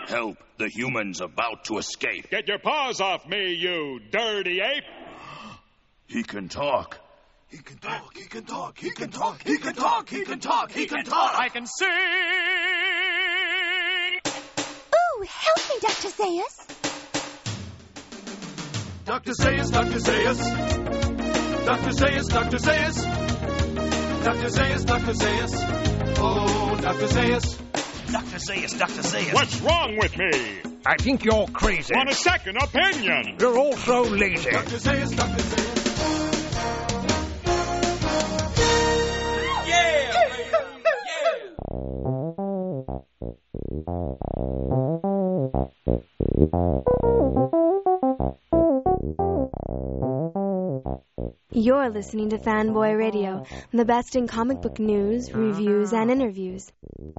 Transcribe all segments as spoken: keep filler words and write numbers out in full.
help the humans about to escape. Get your paws off me, you dirty ape! He can talk. He can talk, he can talk, he can talk, he can talk, he can talk, he can talk. I can sing! Ooh, help me, Doctor Zaius. Doctor Zaius, Doctor Zaius. Doctor Zaius, Doctor Zaius. Doctor Zaius, Doctor Zaius. Oh, Doctor Zaius. Doctor Zaius, Doctor Zaius. What's wrong with me? I think you're crazy. Want a second opinion? You're all so lazy. Doctor Zaius, Doctor Zaius. Yeah! You're listening to Fanboy Radio, the best in comic book news, reviews, and interviews.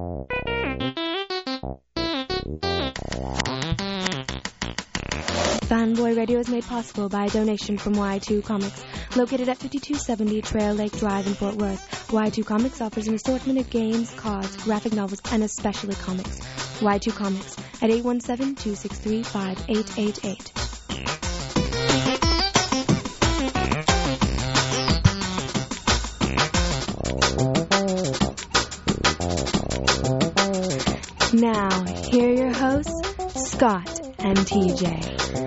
Fanboy Radio is made possible by a donation from Y two Comics, located at fifty-two seventy Trail Lake Drive in Fort Worth. Y two Comics offers an assortment of games, cards, graphic novels, and especially comics. Y two Comics at eight one seven, two six three, five eight eight eight. Now, here are your hosts, Scott and T J.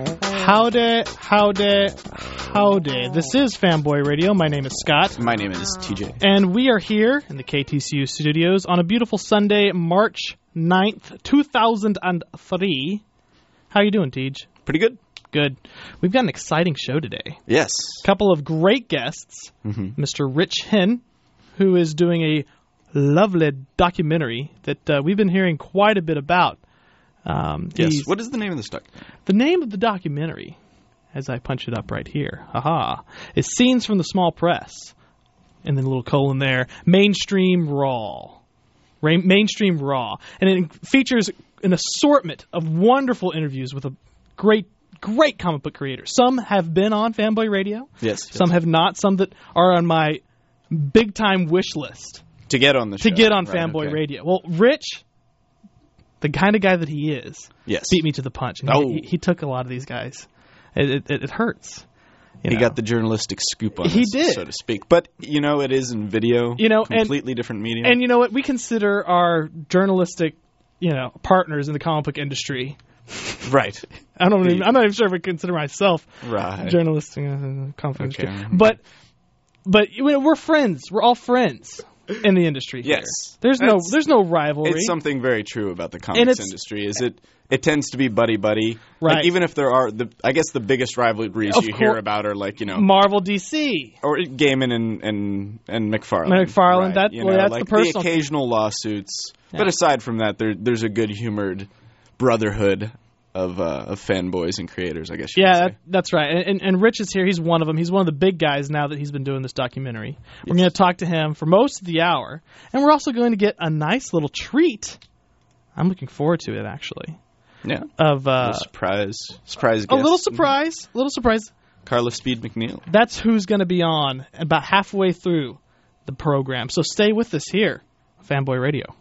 Howdy, howdy, howdy. This is Fanboy Radio. My name is Scott. My name is T J. And we are here in the K T C U studios on a beautiful Sunday, March ninth, two thousand three. How you doing, Tej? Pretty good. Good. We've got an exciting show today. Yes. A couple of great guests. Mm-hmm. Mister Rich Hinn, who is doing a lovely documentary that uh, we've been hearing quite a bit about. Um, yes. What is the name of this doc? The name of the documentary, as I punch it up right here, haha, is Scenes from the Small Press. And then a little colon there, Mainstream Raw. Ra- Mainstream Raw. And it features an assortment of wonderful interviews with a great, great comic book creators. Some have been on Fanboy Radio. Yes. yes. Some have not. Some that are on my big-time wish list. To get on the show. To get on right, Fanboy okay. Radio. Well, Rich, the kind of guy that he is, yes. beat me to the punch. And oh. he, he took a lot of these guys. It, it, it hurts. You he know. got the journalistic scoop on he this, did. so to speak. But, you know, it is in video, you know, completely and, different medium. And you know what? We consider our journalistic, you know, partners in the comic book industry. Right. I don't even, I'm not even sure if I consider myself right. journalistic in the comic book okay. industry. But, but you know, we're friends. We're all friends in the industry here. Yes. There's That's, no there's no rivalry. It's something very true about the comics industry. Is it it tends to be buddy-buddy. Right. Like, even if there are, the I guess the biggest rivalries of you course. hear about are like, you know. Marvel, D C. Or Gaiman and, and, and McFarlane. McFarlane, right. that, you well, know, that's like the personal. The occasional lawsuits. Yeah. But aside from that, there there's a good-humored brotherhood of uh, of fanboys and creators, I guess you yeah, could say. that, that's right. And, and, and Rich is here. He's one of them. He's one of the big guys now that he's been doing this documentary. Yes. We're going to talk to him for most of the hour. And we're also going to get a nice little treat. I'm looking forward to it, actually. Yeah. Of uh, a little surprise. Surprise A guest. little surprise. A little surprise. Carla Speed McNeil. That's who's going to be on about halfway through the program. So stay with us here on Fanboy Radio.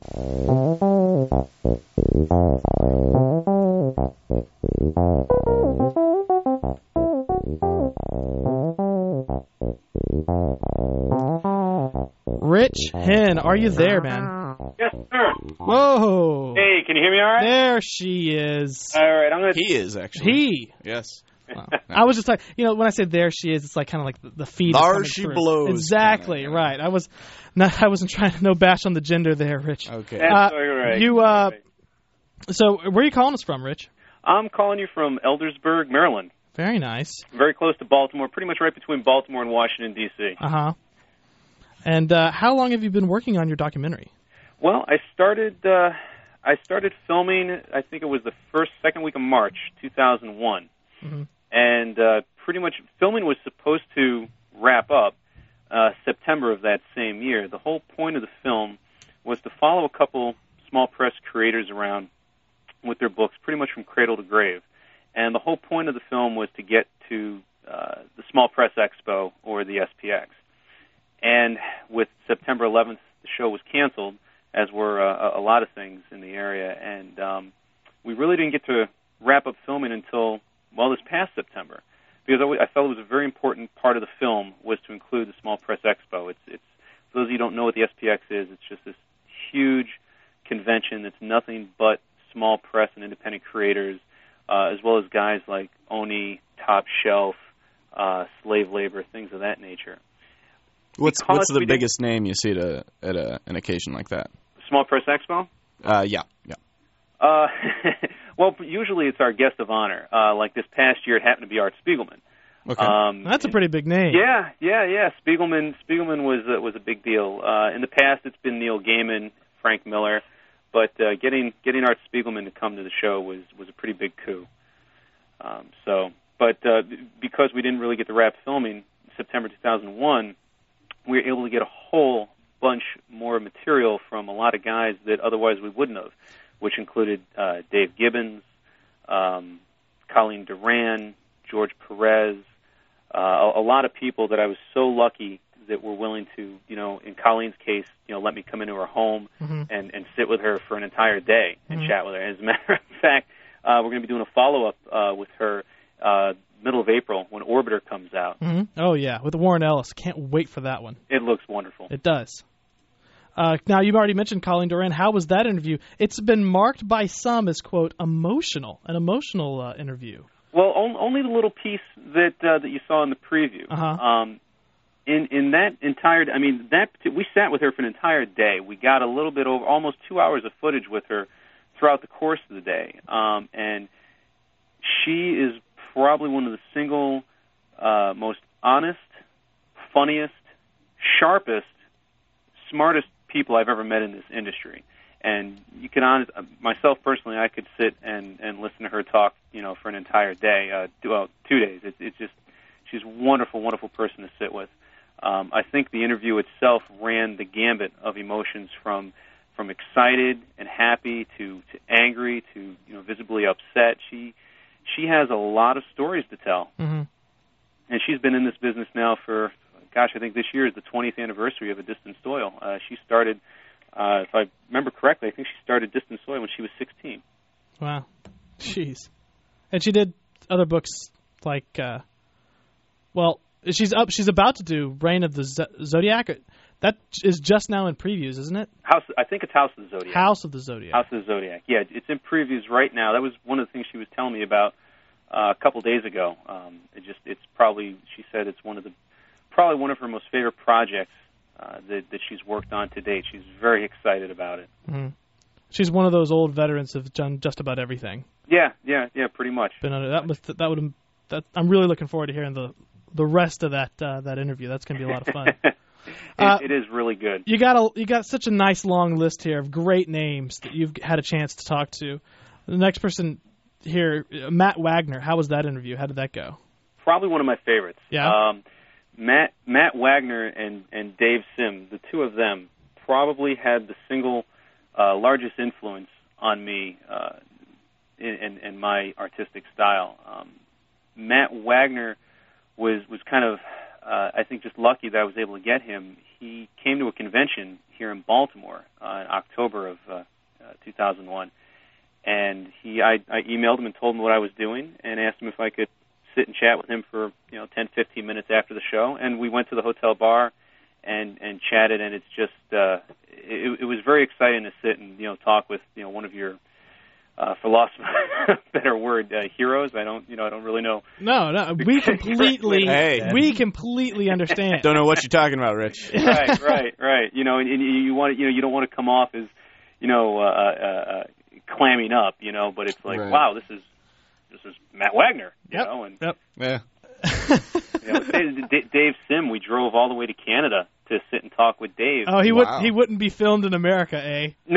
Rich Hinn, are you there, man? Yes, sir. Whoa. Hey, can you hear me all right? There she is. All right, I'm going to... He is, actually. He. Yes. Wow. I was just like, you know, when I say there she is, it's like kind of like the, the feed. There she through. blows. Exactly, kinda, right. I was not, I wasn't trying to no bash on the gender there, Rich. Okay. That's uh, right. You, uh, so where are you calling us from, Rich? I'm calling you from Eldersburg, Maryland. Very nice. Very close to Baltimore, pretty much right between Baltimore and Washington, D C Uh-huh. And uh, how long have you been working on your documentary? Well, I started uh, I started filming, I think it was the first, second week of March, two thousand one. Mm-hmm. And uh, pretty much filming was supposed to wrap up uh, September of that same year. The whole point of the film was to follow a couple small press creators around with their books pretty much from cradle to grave. And the whole point of the film was to get to uh, the Small Press Expo, or the S P X. And with September eleventh, the show was canceled, as were uh, a lot of things in the area. And um, we really didn't get to wrap up filming until, well, this past September, because I, I felt it was a very important part of the film was to include the Small Press Expo. It's, it's for those of you who don't know what the S P X is, it's just this huge convention that's nothing but small press and independent creators, uh, as well as guys like Oni, Top Shelf, uh, Slave Labor, things of that nature. What's Because what's the we biggest name you see at, a, at a, an occasion like that? Small Press Expo? Uh, yeah, yeah. Uh, well, usually it's our guest of honor. Uh, like this past year, it happened to be Art Spiegelman. Okay. Um, That's a pretty big name. Yeah, yeah, yeah. Spiegelman, Spiegelman was uh, was a big deal. Uh, in the past, it's been Neil Gaiman, Frank Miller, but uh, getting getting Art Spiegelman to come to the show was was a pretty big coup. Um, so, but uh, because we didn't really get to wrap filming September two thousand one, we were able to get a whole bunch more material from a lot of guys that otherwise we wouldn't have, which included uh, Dave Gibbons, um, Colleen Duran, George Perez, uh, a, a lot of people that I was so lucky that were willing to, you know, in Colleen's case, you know, let me come into her home mm-hmm. and, and sit with her for an entire day and mm-hmm. chat with her. As a matter of fact, uh, we're going to be doing a follow-up uh, with her uh, middle of April when Orbiter comes out. Mm-hmm. Oh, yeah, with Warren Ellis. Can't wait for that one. It looks wonderful. It does. Uh, now, you've already mentioned Colleen Duran. How was that interview? It's been marked by some as, quote, emotional, an emotional uh, interview. Well, on, only the little piece that uh, that you saw in the preview. Uh-huh. Um, in in that entire, I mean, that we sat with her for an entire day. We got a little bit over, almost two hours of footage with her throughout the course of the day, um, and she is probably one of the single uh, most honest, funniest, sharpest, smartest people I've ever met in this industry. And you can honest, myself personally, I could sit and, and listen to her talk, you know, for an entire day, uh, well, two days. It's it's just, she's a wonderful, wonderful person to sit with. Um, I think the interview itself ran the gambit of emotions from from excited and happy to, to angry to, you know, visibly upset. She she has a lot of stories to tell, mm-hmm. and she's been in this business now for, gosh, I think this year is the twentieth anniversary of A Distant Soil. Uh, she started. Uh, if I remember correctly, I think she started Distant Soil when she was sixteen. Wow. Jeez. And she did other books like, uh, well, she's up. She's about to do Reign of the Z- Zodiac. That is just now in previews, isn't it? House. I think it's House of the Zodiac. House of the Zodiac. House of the Zodiac. Yeah, it's in previews right now. That was one of the things she was telling me about uh, a couple days ago. Um, it just, it's probably, she said it's one of the, probably one of her most favorite projects. Uh, that, that she's worked on to date. She's very excited about it. Mm-hmm. She's one of those old veterans who've done just about everything. Yeah, yeah, yeah, pretty much. Been under, that must, that would that I'm really looking forward to hearing the the rest of that uh, that interview. That's going to be a lot of fun. it, uh, it is really good. You got a you got such a nice long list here of great names that you've had a chance to talk to. The next person here, Matt Wagner. How was that interview? How did that go? Probably one of my favorites. Yeah. Um, Matt Matt Wagner and, and Dave Sim, the two of them, probably had the single uh, largest influence on me uh, in, in, in my artistic style. Um, Matt Wagner was was kind of, uh, I think, just lucky that I was able to get him. He came to a convention here in Baltimore uh, in October of uh, uh, two thousand one, and he I, I emailed him and told him what I was doing and asked him if I could sit and chat with him for, you know, ten, fifteen minutes after the show, and we went to the hotel bar and, and chatted, and it's just, uh, it, it was very exciting to sit and, you know, talk with, you know, one of your, uh, for loss of a better word, uh, heroes. I don't, you know, I don't really know. No, no, we completely, hey. we completely understand. Don't know what you're talking about, Rich. Right, right, right. You know, and, and you want, you know, you don't want to come off as, you know, uh, uh, uh, clamming up, you know, but it's like, right. wow, this is, This is Matt Wagner, you yep. know, and yep. Yeah. you know, Dave, Dave Sim. We drove all the way to Canada to sit and talk with Dave. Oh, he wow. would he wouldn't be filmed in America, eh? No,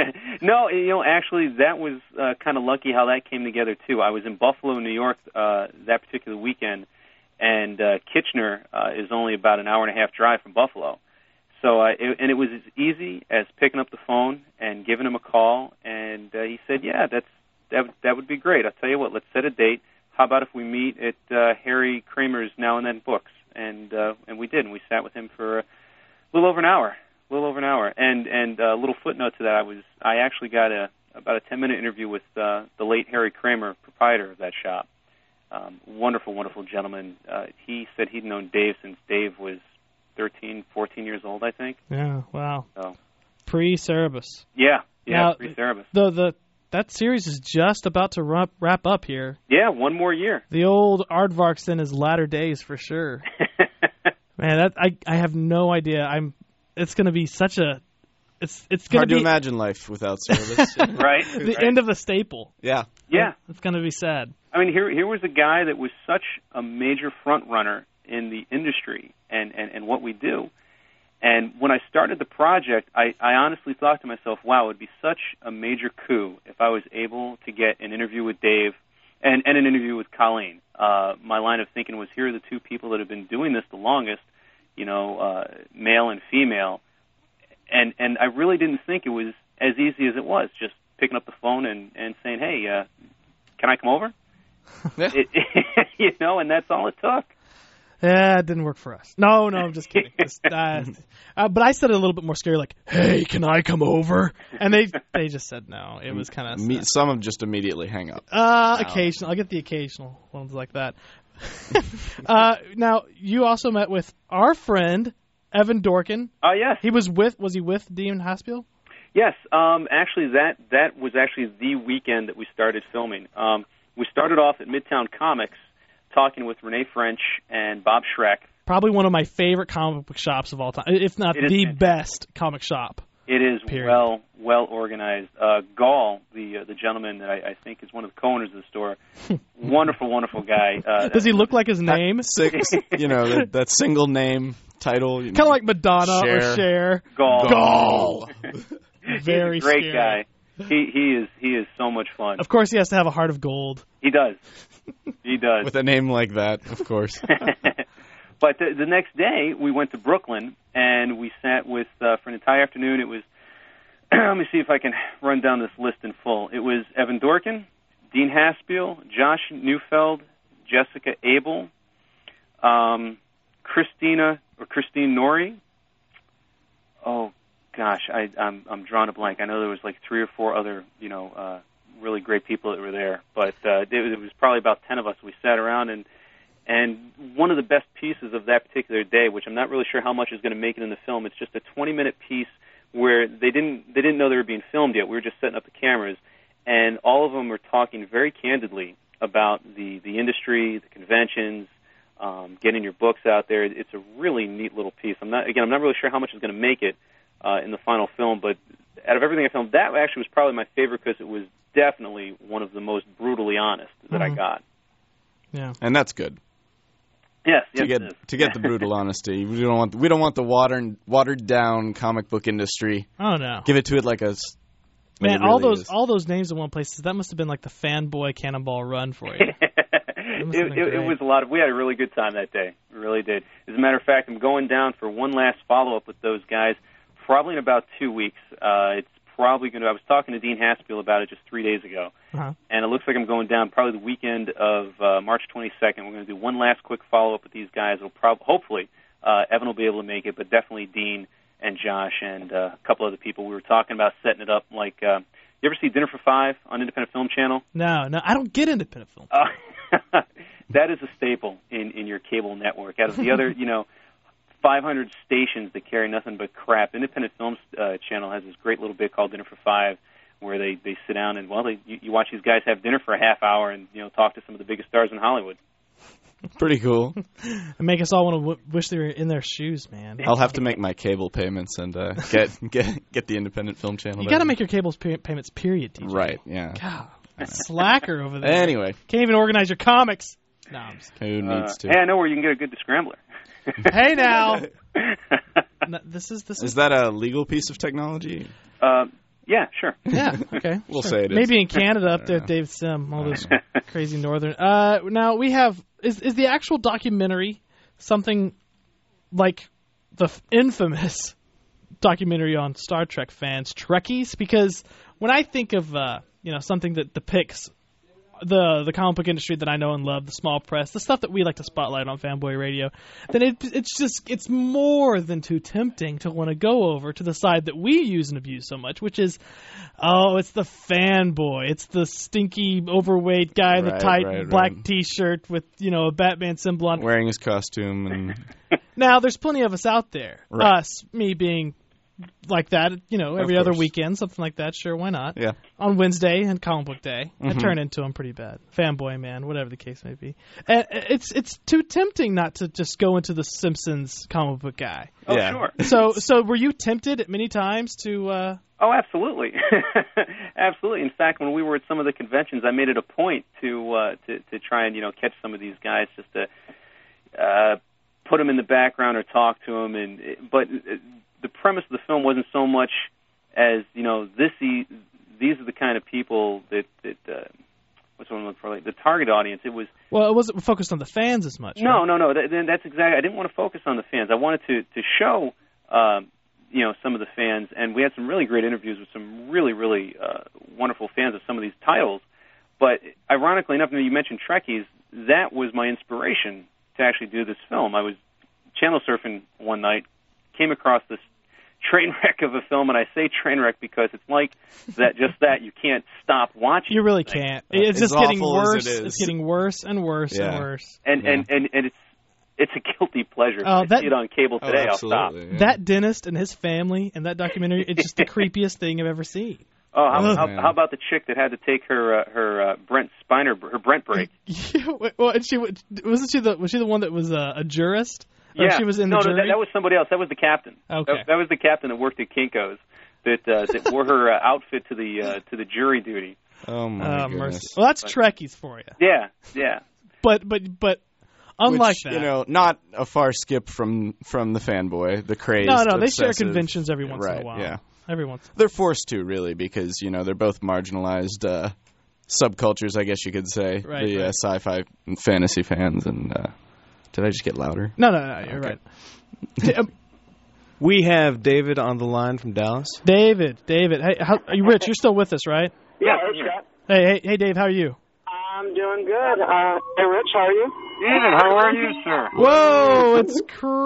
no. You know, actually, that was uh, kind of lucky how that came together too. I was in Buffalo, New York, uh, that particular weekend, and uh, Kitchener uh, is only about an hour and a half drive from Buffalo. So, uh, it, and it was as easy as picking up the phone and giving him a call, and uh, he said, "Yeah, that's." That, that would be great. I'll tell you what, let's set a date. How about if we meet at uh, Harry Kramer's Now and Then Books? And uh, and we did, and we sat with him for a little over an hour, a little over an hour. And and a little footnote to that, I was I actually got a, about a ten-minute interview with uh, the late Harry Kramer, proprietor of that shop. Um, wonderful, wonderful gentleman. Uh, he said he'd known Dave since Dave was thirteen, fourteen years old, I think. Yeah, wow. So. Pre-Cerebus. Yeah, yeah, now, pre-Cerebus. The, the, that series is just about to wrap, wrap up here. Yeah, one more year. The old Aardvark's in his latter days for sure. Man, that I I have no idea. I'm. It's going to be such a. It's it's going hard to to be imagine life without Cerebus. Right. The right. end of a staple. Yeah. Yeah. It's going to be sad. I mean, here here was a guy that was such a major front runner in the industry and, and, and what we do. And when I started the project, I, I honestly thought to myself, wow, it would be such a major coup if I was able to get an interview with Dave and, and an interview with Colleen. Uh, my line of thinking was, here are the two people that have been doing this the longest, you know, uh, male and female. And and I really didn't think it was as easy as it was, just picking up the phone and, and saying, hey, uh, can I come over? Yeah. It, you know, and that's all it took. Yeah, it didn't work for us. No, no, I'm just kidding. Just, uh, uh, but I said it a little bit more scary, like, hey, can I come over? And they they just said no. It was kind of... Me, some of them just immediately hang up. Uh, no. Occasional. I'll get the occasional ones like that. uh, now, you also met with our friend, Evan Dorkin. Oh, uh, yes. He was with, was he with Dean Haspiel? Yes. Um, actually, that, that was actually the weekend that we started filming. Um, we started off at Midtown Comics, talking with Renee French and Bob Schreck. Probably one of my favorite comic book shops of all time, if not the fantastic. best comic shop. It is period. well well organized. Uh, Gall, the uh, the gentleman that I, I think is one of the co-owners of the store, wonderful, wonderful guy. Uh, Does he look like his name? Six, you know, that, that single name title. Kind of like Madonna Cher. or Cher. Gall. Gall. Very He's a great scary. guy. He he is he is so much fun. Of course, he has to have a heart of gold. He does. He does. With a name like that, of course. But the, the next day, we went to Brooklyn, and we sat with, uh, for an entire afternoon, it was, let me see if I can run down this list in full. It was Evan Dorkin, Dean Haspiel, Josh Neufeld, Jessica Abel, um, Christina, or Christine Nori. Oh, gosh, I, I'm, I'm drawing a blank. I know there was like three or four other, you know, uh, really great people that were there. But uh, it, it was probably about ten of us. We sat around, and And one of the best pieces of that particular day, which I'm not really sure how much is going to make it in the film, it's just a twenty-minute piece where they didn't they didn't know they were being filmed yet. We were just setting up the cameras, and all of them were talking very candidly about the, the industry, the conventions, um, getting your books out there. It's a really neat little piece. I'm not again, I'm not really sure how much is going to make it uh, in the final film, but out of everything I filmed, that actually was probably my favorite because it was definitely one of the most brutally honest that mm-hmm. I got. Yeah, and that's good. Yes, to yes, get it is. to get the brutal honesty. We don't want we don't want the watered watered down comic book industry. Oh no! Give it to it like a like man. It really all those is. all those names in one place. That must have been like the fanboy Cannonball Run for you. it, it, it was a lot of. We had a really good time that day. We really did. As a matter of fact, I'm going down for one last follow up with those guys, probably in about two weeks. Uh, it's probably going to. I was talking to Dean Haspiel about it just three days ago. Uh-huh. And it looks like I'm going down probably the weekend of uh, March twenty-second. We're going to do one last quick follow-up with these guys. It'll prob- hopefully, uh, Evan will be able to make it, but definitely Dean and Josh and uh, a couple other people. We were talking about setting it up like, uh, you ever see Dinner for Five on Independent Film Channel? No, no, I don't get independent film. Uh, that is a staple in, in your cable network. Out of the other, you know, five hundred stations that carry nothing but crap, Independent Film uh, Channel has this great little bit called Dinner for Five, where they, they sit down and, well, they, you, you watch these guys have dinner for a half hour and, you know, talk to some of the biggest stars in Hollywood. Pretty cool. And make us all want to w- wish they were in their shoes, man. I'll have to make my cable payments and uh, get get get the Independent Film Channel. You got to make your cable pay- payments, period, D J. Right, yeah. God, slacker over there. Anyway. Can't even organize your comics. No, I'm just kidding. Who needs uh, to? Hey, I know where you can get a good descrambler. Hey, now. no, this is this is, is that a legal piece of technology? Uh, yeah, sure. Yeah, okay. we'll sure. say it is. Maybe in Canada up there, Dave Sim, all those crazy northern. Uh, now we have is is the actual documentary something like the f- infamous documentary on Star Trek fans, Trekkies? Because when I think of uh, you know something that depicts the the comic book industry that I know and love, the small press, the stuff that we like to spotlight on Fanboy Radio, then it, it's just it's more than too tempting to want to go over to the side that we use and abuse so much, which is, oh, it's the fanboy, it's the stinky, overweight guy in the Right, tight right, black right. T-shirt with you know a Batman symbol on. Wearing his costume and Now, there's plenty of us out there. Right. Us, me being like that, you know, every Of other course. weekend, something like that. Sure, why not? yeah. On Wednesday and Comic Book Day, I Mhm. turn into them pretty bad. Fanboy man, whatever the case may be. And it's it's too tempting not to just go into the Simpsons comic book guy. Oh, Yeah. sure. So, so were you tempted at many times to? Uh, Oh, absolutely, absolutely. In fact, when we were at some of the conventions, I made it a point to uh, to to try and you know catch some of these guys just to uh, put them in the background or talk to them. And but the premise of the film wasn't so much as you know this. These are the kind of people that that uh, what's what I'm looking for, like the target audience. It was well, it wasn't focused on the fans as much. no, right? no, no. That, that's exactly. I didn't want to focus on the fans. I wanted to to show. Um, you know, some of the fans, and we had some really great interviews with some really, really uh, wonderful fans of some of these titles. But ironically enough, you mentioned Trekkies, that was my inspiration to actually do this film. I was channel surfing one night, came across this train wreck of a film, and I say train wreck because it's like that, just that, you can't stop watching. You really this thing. can't. It's As just getting awful as worse. it is. It's getting worse and worse Yeah. and worse. And, Yeah. and, and, and it's it's a guilty pleasure. If Oh, I that- see it on cable Oh, today, I'll stop. absolutely. yeah. That dentist and his family and that documentary, it's just the creepiest thing I've ever seen. Oh, how, Ugh. how, Man. how about the chick that had to take her uh, her uh, Brent Spiner her Brent break? Yeah, well, and she wasn't she the was she the one that was a, a jurist? Or Yeah, she was in no, the no, jury. that, that was somebody else. That was the captain. Okay. that, that was the captain that worked at Kinko's that uh, that wore her uh, outfit to the uh, to the jury duty. Oh my Oh, goodness. mercy. Well, that's Trekkies for you. Yeah, yeah. But but but unlike Which, that, you know, not a far skip from from the fanboy, the craze. no, no, they share obsessive- conventions every once right, in a while. Yeah, Every once. they're forced to really because you know they're both marginalized uh, subcultures, I guess you could say. Right, the right. Uh, sci-fi and fantasy fans. And uh, did I just get louder? No, no, no. You're Okay. right. T- um, We have David on the line from Dallas. David, David, hey, how, are you Rich? You're still with us, right? Yeah, hey, Scott. Hey, hey, hey, Dave, how are you? I'm doing good. Uh, hey, Rich, how are you? David, how are you, sir? Whoa, it's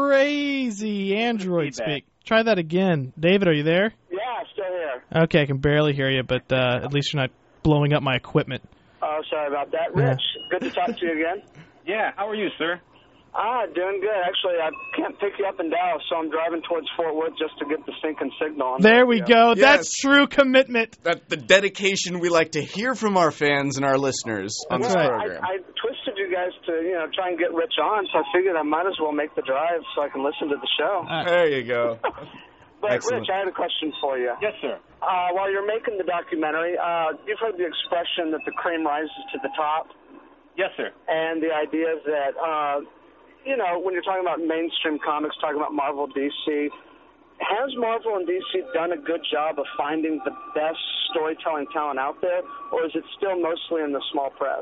crazy. Android Feedback. speak. Try that again. David, are you there? Yeah, still here. Okay, I can barely hear you, but uh, at least you're not blowing up my equipment. Oh, sorry about that. Yeah. Rich, good to talk to you again. Yeah, how are you, sir? Ah, doing good. Actually, I can't pick you up in Dallas, so I'm driving towards Fort Worth just to get the sinking signal. On There the we radio. go. That's true commitment. That the dedication we like to hear from our fans and our listeners on That's this right. program. I, I twisted you guys to, you know, try and get Rich on, so I figured I might as well make the drive so I can listen to the show. Uh, there you go. But, excellent. Rich, I had a question for you. Yes, sir. Uh, while you're making the documentary, uh, you've heard the expression that the cream rises to the top, Yes, sir. and the idea is that, uh, you know, when you're talking about mainstream comics, talking about Marvel, D C, has Marvel and D C done a good job of finding the best storytelling talent out there, or is it still mostly in the small press?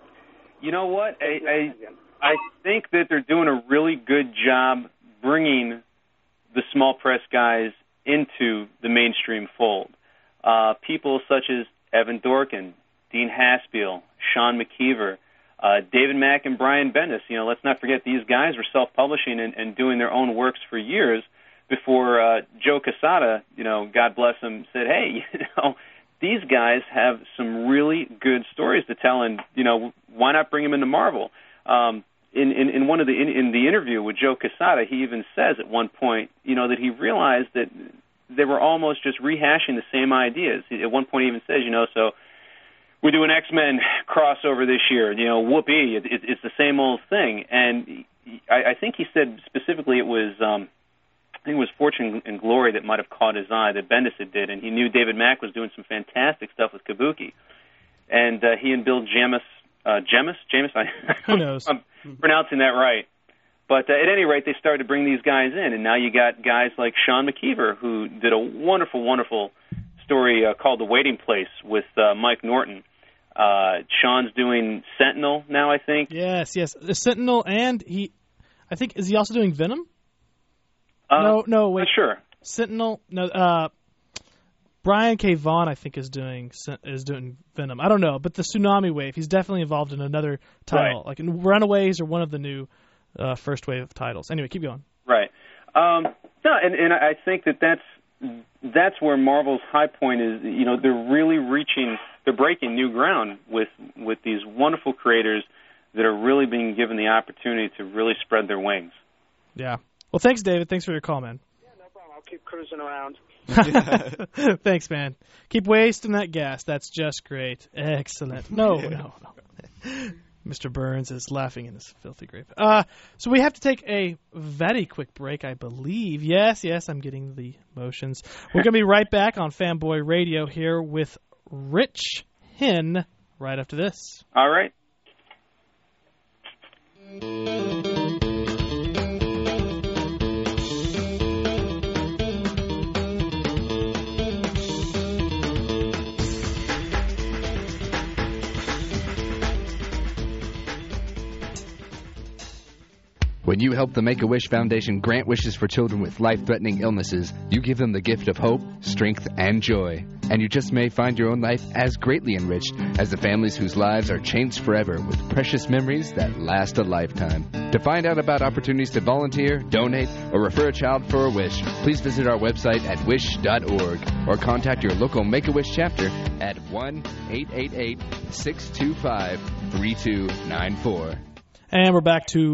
You know what? I, I I think that they're doing a really good job bringing the small press guys into the mainstream fold. Uh, people such as Evan Dorkin, Dean Haspiel, Sean McKeever, uh, David Mack, and Brian Bendis. You know, let's not forget these guys were self-publishing and, and doing their own works for years before uh, Joe Quesada, you know, God bless him, said, hey, you know, these guys have some really good stories to tell, and, you know, why not bring them into Marvel? Um, in, in, in one of the in, in the interview with Joe Quesada, he even says at one point, you know, that he realized that they were almost just rehashing the same ideas. At one point, he even says, you know, so we're doing X-Men crossover this year. You know, whoopee, it, it, it's the same old thing. And I, I think he said specifically it was, um, I think it was Fortune and Glory that might have caught his eye that Bendis had did, and he knew David Mack was doing some fantastic stuff with Kabuki. And uh, he and Bill Jemas, uh, Jemas, James, I, Who knows? I'm pronouncing that right. But uh, at any rate, they started to bring these guys in, and now you got guys like Sean McKeever, who did a wonderful, wonderful story uh, called The Waiting Place with uh, Mike Norton. Uh, Sean's doing Sentinel now, I think. Yes, yes. The Sentinel, and he, I think, is he also doing Venom? Uh, no, no, wait. Not sure. Sentinel, no, uh, Brian K. Vaughan, I think, is doing is doing Venom. I don't know, but the Tsunami Wave, he's definitely involved in another title, Right. like in Runaways or one of the new uh, first wave of titles. Anyway, keep going. Right. Um, no, and, and I think that that's that's where Marvel's high point is. You know, they're really reaching, they're breaking new ground with with these wonderful creators that are really being given the opportunity to really spread their wings. Yeah. Well, thanks, David. Thanks for your call, man. Yeah, no problem. I'll keep cruising around. Thanks, man. Keep wasting that gas. That's just great. Excellent. No, no, no. Mister Burns is laughing in his filthy grave. Uh, so we have to take a very quick break, I believe. Yes, yes, I'm getting the motions. We're going to be right back on Fanboy Radio here with Rich Hinn right after this. All right. When you help the Make-A-Wish Foundation grant wishes for children with life-threatening illnesses, you give them the gift of hope, strength, and joy. And you just may find your own life as greatly enriched as the families whose lives are changed forever with precious memories that last a lifetime. To find out about opportunities to volunteer, donate, or refer a child for a wish, please visit our website at wish dot org or contact your local Make-A-Wish chapter at one eight eight eight, six two five, three two nine four. And we're back to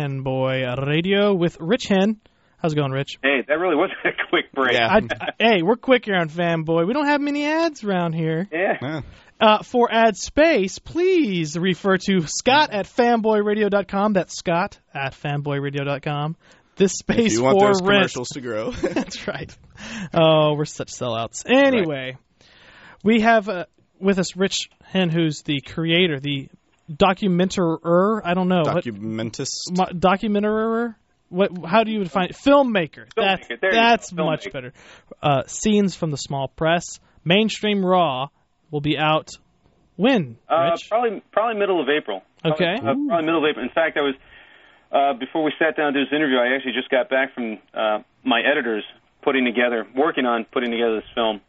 Fanboy Radio with Rich Hinn. How's it going, Rich? Hey, that really was a quick break. Yeah. I, I, hey, we're quick here on Fanboy. We don't have many ads around here. Yeah. Uh, for ad space, please refer to Scott at fanboy radio dot com. That's Scott at fanboy radio dot com. This space if you want for those rent. commercials to grow. That's right. Oh, we're such sellouts. Anyway, right. we have uh, with us Rich Hinn, who's the creator, the documentator. I don't know. Documentist. What, documentator. What? How do you define it? Filmmaker. Filmmaker. That's There that's you go. much Filmmaker. better. Uh, Scenes from the Small Press. Mainstream Raw will be out when? Uh, Rich? probably probably middle of April. Okay. Probably, uh, probably middle of April. In fact, I was uh, before we sat down to do this interview, I actually just got back from uh, my editors putting together, working on putting together this film.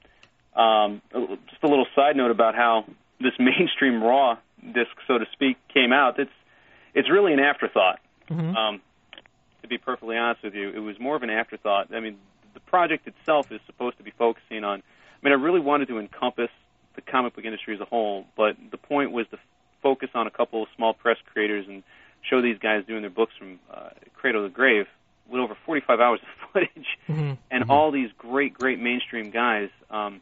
Um, just a little side note about how this Mainstream Raw disc, so to speak, came out. It's it's really an afterthought. Mm-hmm. Um, to be perfectly honest with you, it was more of an afterthought. I mean, the project itself is supposed to be focusing on. I mean, I really wanted to encompass the comic book industry as a whole, but the point was to f- focus on a couple of small press creators and show these guys doing their books from uh, cradle to grave with over forty-five hours of footage Mm-hmm. and mm-hmm. all these great, great mainstream guys. Um,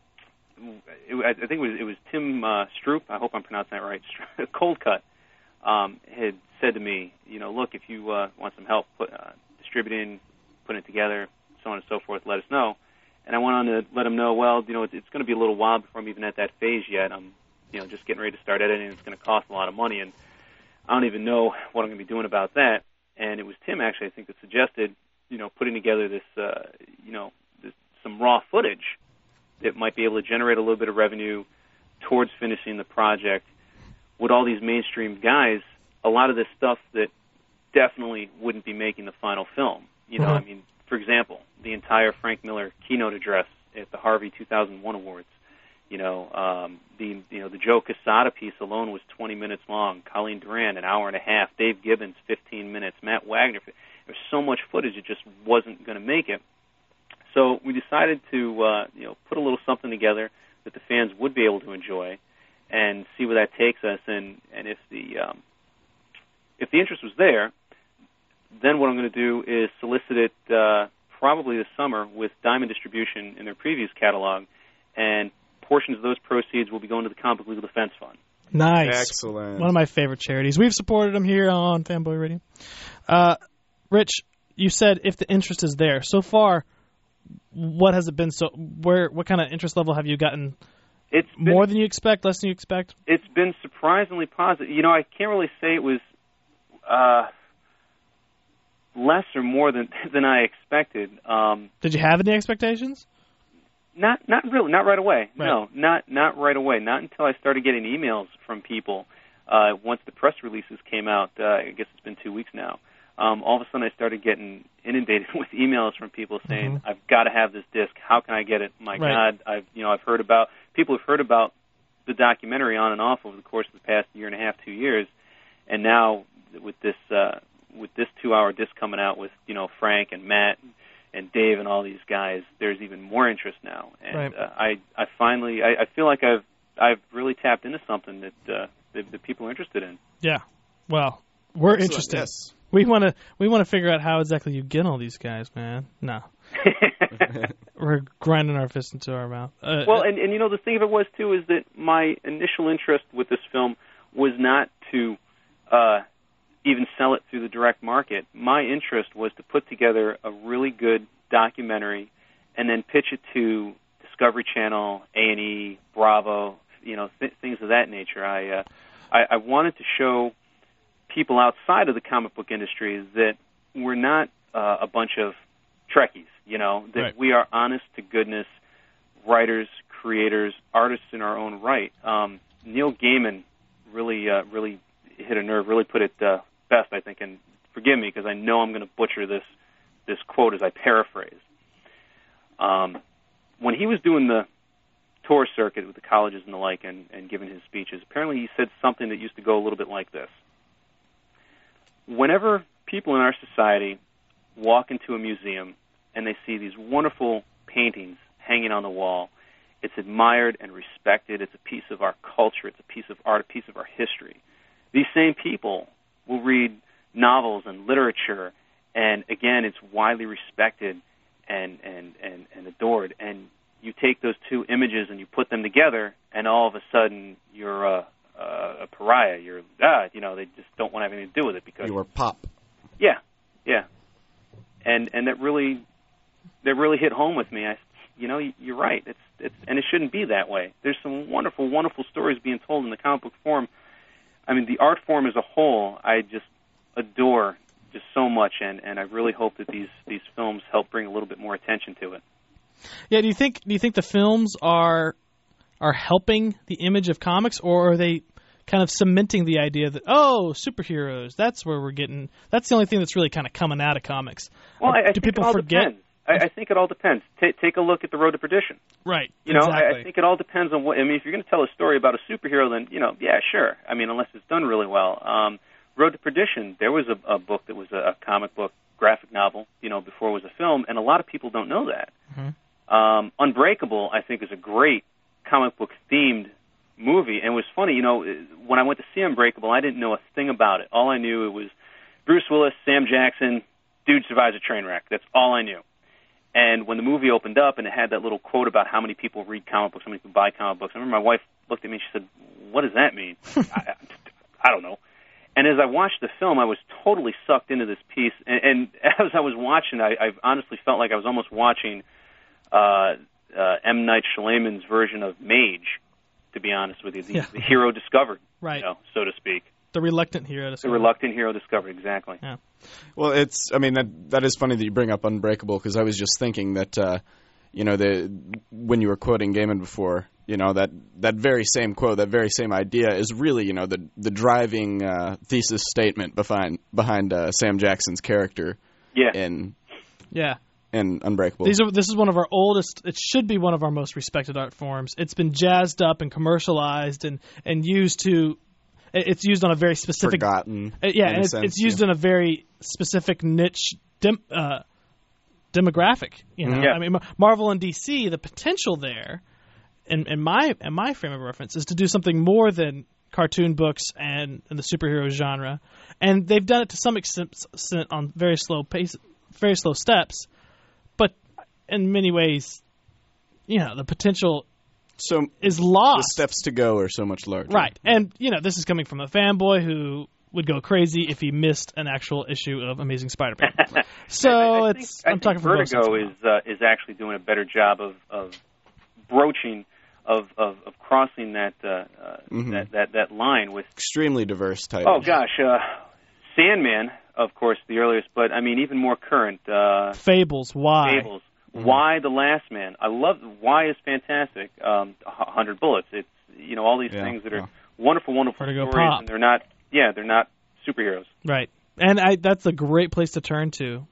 it, I think it was, it was Tim uh, Stroop, I hope I'm pronouncing that right, Cold Cut, um, had said to me, you know, look, if you uh, want some help put, uh, distributing, putting it together, so on and so forth, let us know. And I went on to let him know, well, you know, it's, it's going to be a little while before I'm even at that phase yet. I'm, you know, just getting ready to start editing. It's going to cost a lot of money, and I don't even know what I'm going to be doing about that. And it was Tim, actually, I think, that suggested, you know, putting together this, uh, you know, this, some raw footage that might be able to generate a little bit of revenue towards finishing the project with all these mainstream guys, a lot of this stuff that definitely wouldn't be making the final film. You know, Mm-hmm. I mean, for example, the entire Frank Miller keynote address at the Harvey two thousand one Awards. You know, um, the you know the Joe Quesada piece alone was twenty minutes long. Colleen Durant, an hour and a half. Dave Gibbons, fifteen minutes. Matt Wagner. There's so much footage, it just wasn't going to make it. So we decided to uh, you know put a little something together that the fans would be able to enjoy, and see where that takes us. And and if the um, if the interest was there, then what I'm going to do is solicit it uh, probably this summer with Diamond Distribution in their previous catalog, and portions of those proceeds will be going to the Comic Book Legal Defense Fund. Nice. Excellent. One of my favorite charities. We've supported them here on Fanboy Radio. Uh, Rich, you said if the interest is there. So far, what has it been? So where? What kind of interest level have you gotten? It's been, more than you expect, less than you expect? It's been surprisingly positive. You know, I can't really say it was uh, less or more than than I expected. Um, Did you have any expectations? Not, not really, not right away. Right. No, not not right away. Not until I started getting emails from people. Uh, once the press releases came out, uh, I guess it's been two weeks now. Um, all of a sudden, I started getting inundated with emails from people saying, mm-hmm. "I've got to have this disc. How can I get it? My right. God, I've you know I've heard about people have heard about the documentary on and off over the course of the past year and a half, two years, and now with this uh, with this two-hour disc coming out with you know Frank and Matt and Dave and all these guys, there's even more interest now, and right. uh, I I finally I, I feel like I've I've really tapped into something that uh, that, that people are interested in. Yeah, well, we're Excellent, interested. Yes. We want to we want to figure out how exactly you get all these guys, man. No. We're grinding our fists into our mouth. Uh, well, and, and you know, the thing of it was, too, is that my initial interest with this film was not to uh, even sell it through the direct market. My interest was to put together a really good documentary and then pitch it to Discovery Channel, A and E, Bravo, you know, th- things of that nature. I, uh, I I wanted to show people outside of the comic book industry that we're not uh, a bunch of Trekkies, you know, that right. we are honest-to-goodness writers, creators, artists in our own right. Um, Neil Gaiman really uh, really hit a nerve, really put it uh, best, I think, and forgive me because I know I'm going to butcher this this quote as I paraphrase. Um, when he was doing the tour circuit with the colleges and the like and, and giving his speeches, apparently he said something that used to go a little bit like this. Whenever people in our society walk into a museum and they see these wonderful paintings hanging on the wall, it's admired and respected. It's a piece of our culture. It's a piece of art, a piece of our history. These same people will read novels and literature, and again, it's widely respected and, and, and, and adored. And you take those two images and you put them together, and all of a sudden you're a, a, a pariah. You're, ah, you know, they just don't want to have anything to do with it because you're pop. Yeah, yeah. And and that really that really hit home with me. I, you know, you're right. It's it's and it shouldn't be that way. There's some wonderful, wonderful stories being told in the comic book form. I mean, the art form as a whole, I just adore just so much, and, and I really hope that these, these films help bring a little bit more attention to it. Yeah, do you think do you think the films are are helping the image of comics, or are they kind of cementing the idea that, oh, superheroes, that's where we're getting, that's the only thing that's really kind of coming out of comics? Well, I, I do think people it all forget? Depends. I, I think it all depends. T- take a look at The Road to Perdition. Right. You know, exactly. I, I think it all depends on what, I mean, if you're going to tell a story about a superhero, then, you know, yeah, sure. I mean, unless it's done really well. Um, Road to Perdition, there was a, a book that was a, a comic book graphic novel, you know, before it was a film, and a lot of people don't know that. Mm-hmm. Um, Unbreakable, I think, is a great comic book themed movie, and it was funny, you know, when I went to see Unbreakable, I didn't know a thing about it. All I knew, it was Bruce Willis, Sam Jackson, dude survives a train wreck. That's all I knew. And when the movie opened up and it had that little quote about how many people read comic books, how many people buy comic books, I remember my wife looked at me and she said, what does that mean? I, I don't know. And as I watched the film, I was totally sucked into this piece. And, and as I was watching, I, I honestly felt like I was almost watching uh, uh, M. Night Shyamalan's version of Mage, to be honest with you, the, yeah. the hero discovered, right. you know, so to speak. The reluctant hero discovered. The reluctant hero discovered, exactly. Yeah. Well, it's, I mean, that that is funny that you bring up Unbreakable, because I was just thinking that, uh, you know, the when you were quoting Gaiman before, you know, that, that very same quote, that very same idea is really, you know, the the driving uh, thesis statement behind behind uh, Sam Jackson's character yeah. in yeah. in Unbreakable. These are, this is one of our oldest, it should be one of our most respected art forms. It's been jazzed up and commercialized and, and used to, it's used on a very specific... Forgotten. Uh, yeah, in and it's, sense, it's used yeah. in a very specific niche dem, uh, demographic. You know, yeah. I mean, Marvel and D C, the potential there, in, in my in my frame of reference, is to do something more than cartoon books and, and the superhero genre, and they've done it to some extent on very slow pace, very slow steps, but in many ways, you know, the potential so is lost. The steps to go are so much larger. Right. And, you know, this is coming from a fanboy who would go crazy if he missed an actual issue of Amazing Spider-Man. So I, I it's think, I I'm think talking from both sides. Vertigo is uh, is actually doing a better job of, of broaching of, of, of crossing that, uh, uh, mm-hmm. that that that line with extremely diverse titles. Oh gosh, uh, Sandman, of course, the earliest, but I mean even more current. Uh, Fables. Why? Fables. Mm-hmm. Why the Last Man? I love Why is fantastic. Um, Hundred Bullets. It's you know all these yeah, things that are yeah. wonderful, wonderful Vertigo stories, Pop. and they're not. Yeah, they're not superheroes. Right. And I that's a great place to turn to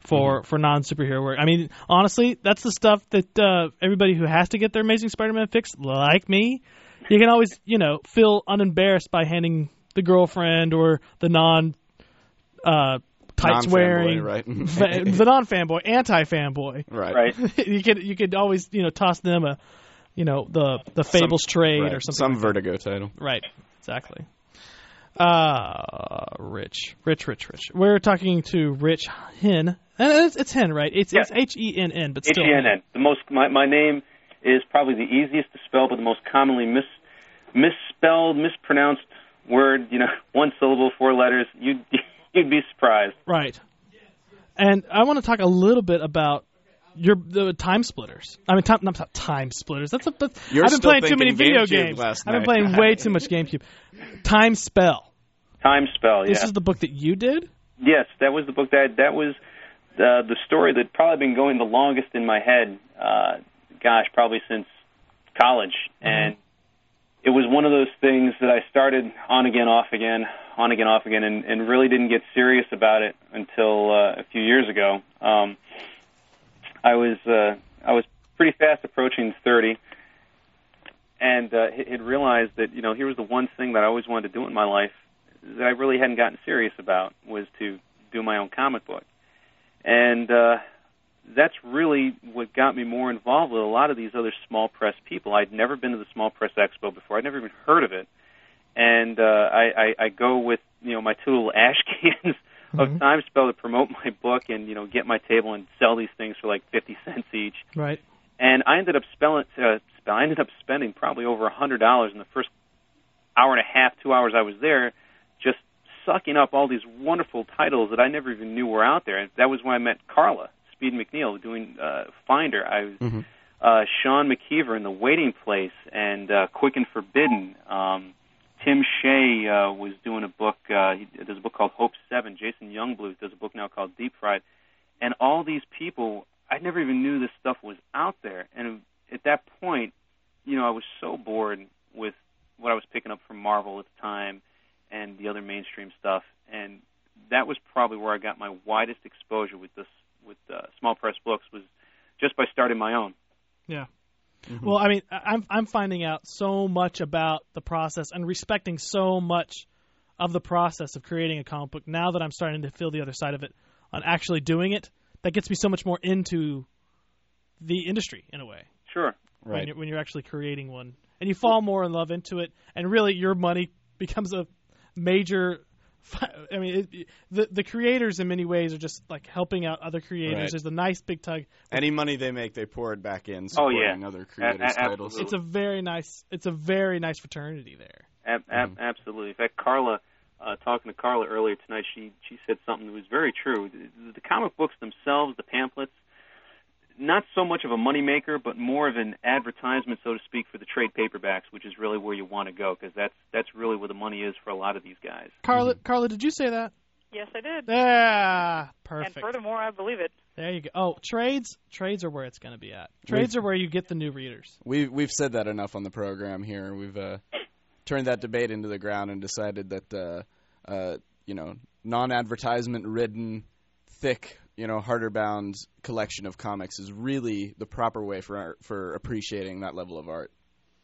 for, for non-superhero work. I mean, honestly, that's the stuff that uh, everybody who has to get their Amazing Spider-Man fix, like me, you can always, you know, feel unembarrassed by handing the girlfriend or the non uh, tights wearing, right? fa- the non-fanboy, anti-fanboy, right? Right. you could you could always you know toss them a, you know, the the Fables some, trade right. or something. Some like Vertigo that. title. Right. Exactly. Uh, Rich, Rich, Rich, Rich. We're talking to Rich Henn. And it's, it's Henn, right? It's, Yeah. it's H E N N, but still. H E N N. The most. My, my name is probably the easiest to spell, but the most commonly mis, misspelled, mispronounced word. You know, one syllable, four letters. You'd you'd be surprised. Right. And I want to talk a little bit about your the time splitters. I mean, time, not time splitters. That's a. That's, You're I've been still playing too many thinking video GameCube games. last I've been night. playing way too much GameCube. Time Spell. Time Spell. Yeah. This is the book that you did? Yes, that was the book that that was uh, the story that probably been going the longest in my head. Uh, gosh, probably since college, mm-hmm. and it was one of those things that I started on again, off again, on again, off again, and, and really didn't get serious about it until uh, a few years ago. Um, I was uh, I was pretty fast approaching thirty, and uh, had realized that you know here was the one thing that I always wanted to do in my life that I really hadn't gotten serious about, was to do my own comic book. And uh, that's really what got me more involved with a lot of these other small press people. I'd never been to the Small Press Expo before. I'd never even heard of it. And uh, I, I, I go with, you know, my two little ash cans mm-hmm. of Time Spell to promote my book and, you know, get my table and sell these things for like fifty cents each. Right. And I ended up spelling, uh, I ended up spending probably over one hundred dollars in the first hour and a half, two hours I was there, just sucking up all these wonderful titles that I never even knew were out there. And that was when I met Carla Speed McNeil doing uh, Finder. I was mm-hmm. uh, Sean McKeever in The Waiting Place and uh, Quick and Forbidden. Um, Tim Shea uh, was doing a book. Uh, he does a book called Hope Seven. Jason Youngblood does a book now called Deep Fried. And all these people, I never even knew this stuff was out there. And at that point, you know, I was so bored with what I was picking up from Marvel at the time and the other mainstream stuff, and that was probably where I got my widest exposure with this, with uh, small press books, was just by starting my own. Yeah. Mm-hmm. Well, I mean, I'm I'm finding out so much about the process and respecting so much of the process of creating a comic book now that I'm starting to feel the other side of it on actually doing it. That gets me so much more into the industry in a way. Sure. When Right. you're, when you're actually creating one, and you fall more in love into it, and really your money becomes a major. I mean, it, the the creators in many ways are just like helping out other creators. Right. There's a nice big tug. Any money they make, they pour it back in, Oh, yeah. supporting other creators' A- a- titles. It's a very nice. It's a very nice fraternity there. Ab- ab- Mhm. Absolutely. In fact, Carla, uh, talking to Carla earlier tonight, she she said something that was very true. The, the comic books themselves, the pamphlets, not so much of a moneymaker, but more of an advertisement, so to speak, for the trade paperbacks, which is really where you want to go, because that's that's really where the money is for a lot of these guys. Carla, Carla, did you say that? Yes, I did. Yeah, perfect. And furthermore, I believe it. There you go. Oh, trades, trades are where it's going to be at. Trades We've- are where you get the new readers. We've we've said that enough on the program here. We've uh, turned that debate into the ground and decided that uh, uh, you know, non-advertisement ridden, thick, you know, harder bound collection of comics is really the proper way for art, for appreciating that level of art.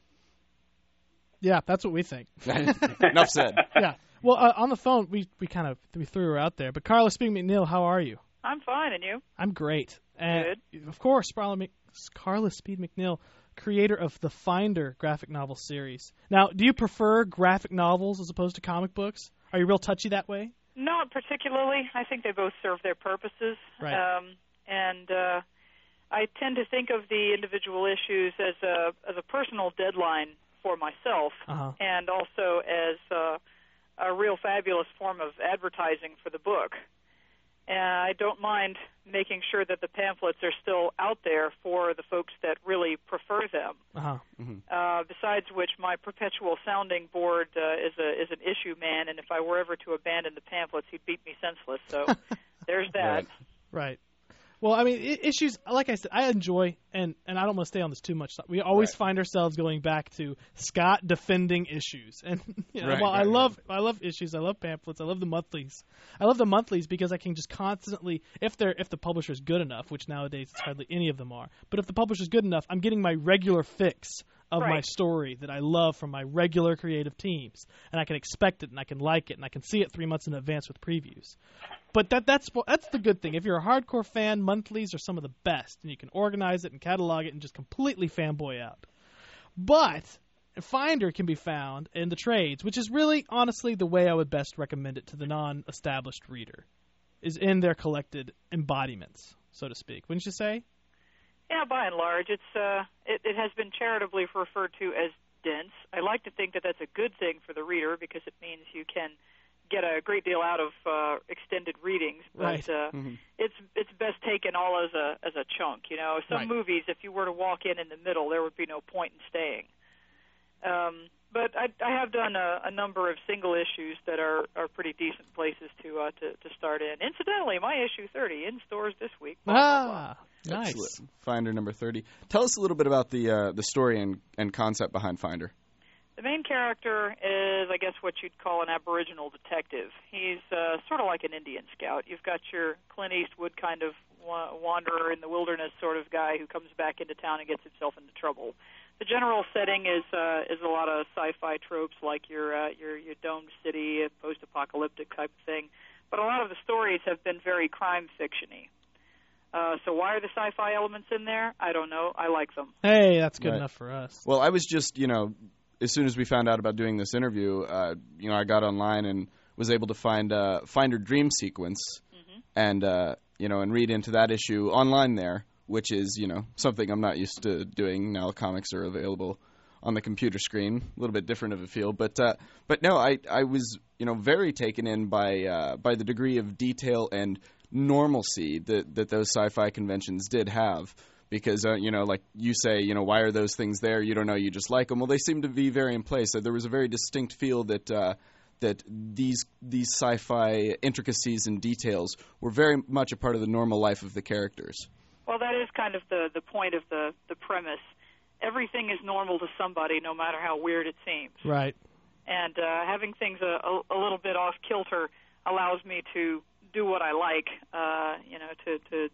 Yeah, that's what we think. Enough said. Yeah. Well, uh, on the phone, we, we kind of we threw her out there. But Carla Speed McNeil, how are you? I'm fine, and you? I'm great. And of course, Carla, Mc, Carla Speed McNeil, creator of the Finder graphic novel series. Now, do you prefer graphic novels as opposed to comic books? Are you real touchy that way? Not particularly. I think they both serve their purposes. Right. Um, and uh, I tend to think of the individual issues as a as a personal deadline for myself, uh-huh. and also as uh, a real fabulous form of advertising for the book. And I don't mind making sure that the pamphlets are still out there for the folks that really prefer them. Uh-huh. Mm-hmm. Uh, besides which, my perpetual sounding board uh, is a is an issue man, and if I were ever to abandon the pamphlets, he'd beat me senseless. So there's that. Right. right. Well, I mean, I- issues, like I said, I enjoy, and, and I don't want to stay on this too much. We always Right. find ourselves going back to Scott defending issues. And you know, Right, while I right, love I love issues, I love pamphlets, I love the monthlies. I love the monthlies because I can just constantly, if they're if the publisher's good enough, which nowadays it's hardly any of them are, but if the publisher's good enough, I'm getting my regular fix of my Right. story that I love from my regular creative teams, and I can expect it, and I can like it, and I can see it three months in advance with previews. But that that's that's the good thing. If you're a hardcore fan, monthlies are some of the best, and you can organize it and catalog it and just completely fanboy out. But Finder can be found in the trades, which is really, honestly, the way I would best recommend it to the non-established reader, is in their collected embodiments, so to speak. Wouldn't you say? Yeah, by and large, it's uh, it, it has been charitably referred to as dense. I like to think that that's a good thing for the reader because it means you can get a great deal out of uh, extended readings. But Right. uh, Mhm. it's it's best taken all as a as a chunk. You know, some Right. movies, if you were to walk in in the middle, there would be no point in staying. Um, but I, I have done a, a number of single issues that are, are pretty decent places to, uh, to to start in. Incidentally, my issue thirty in stores this week. Blah, blah, blah. Ah, nice. Excellent. Finder number thirty. Tell us a little bit about the uh, the story and, and concept behind Finder. The main character is, I guess, what you'd call an aboriginal detective. He's uh, sort of like an Indian scout. You've got your Clint Eastwood kind of wa- wanderer in the wilderness sort of guy who comes back into town and gets himself into trouble. The general setting is uh, is a lot of sci-fi tropes, like your uh, your your domed city, post-apocalyptic type of thing. But a lot of the stories have been very crime fiction-y. Uh, so why are the sci-fi elements in there? I don't know. I like them. Hey, that's good Right. enough for us. Well, I was just, you know, as soon as we found out about doing this interview, uh, you know, I got online and was able to find uh, Finder Dream Sequence Mm-hmm. and, uh, you know, and read into that issue online there, which is, you know, something I'm not used to doing. Now comics are available on the computer screen, a little bit different of a feel. But, uh, but no, I, I was, you know, very taken in by, uh, by the degree of detail and normalcy that, that those sci-fi conventions did have. Because, uh, you know, like you say, you know, why are those things there? You don't know, you just like them. Well, they seem to be very in place. So there was a very distinct feel that uh, that these these sci-fi intricacies and details were very much a part of the normal life of the characters. Well, that is kind of the, the point of the, the premise. Everything is normal to somebody, no matter how weird it seems. Right. And uh, having things a, a, a little bit off kilter allows me to do what I like, uh, you know, to, to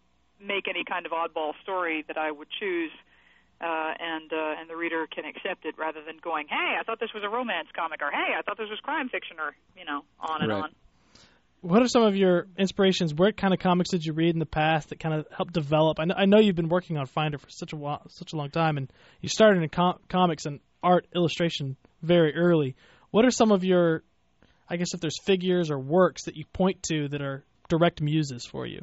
make any kind of oddball story that I would choose, uh, and uh, and the reader can accept it rather than going, hey, I thought this was a romance comic, or hey, I thought this was crime fiction, or, you know, on and Right. on. What are some of your inspirations? What kind of comics did you read in the past that kind of helped develop? I know, I know you've been working on Finder for such a while, such a long time, and you started in com- comics and art illustration very early. What are some of your, I guess, if there's figures or works that you point to that are direct muses for you?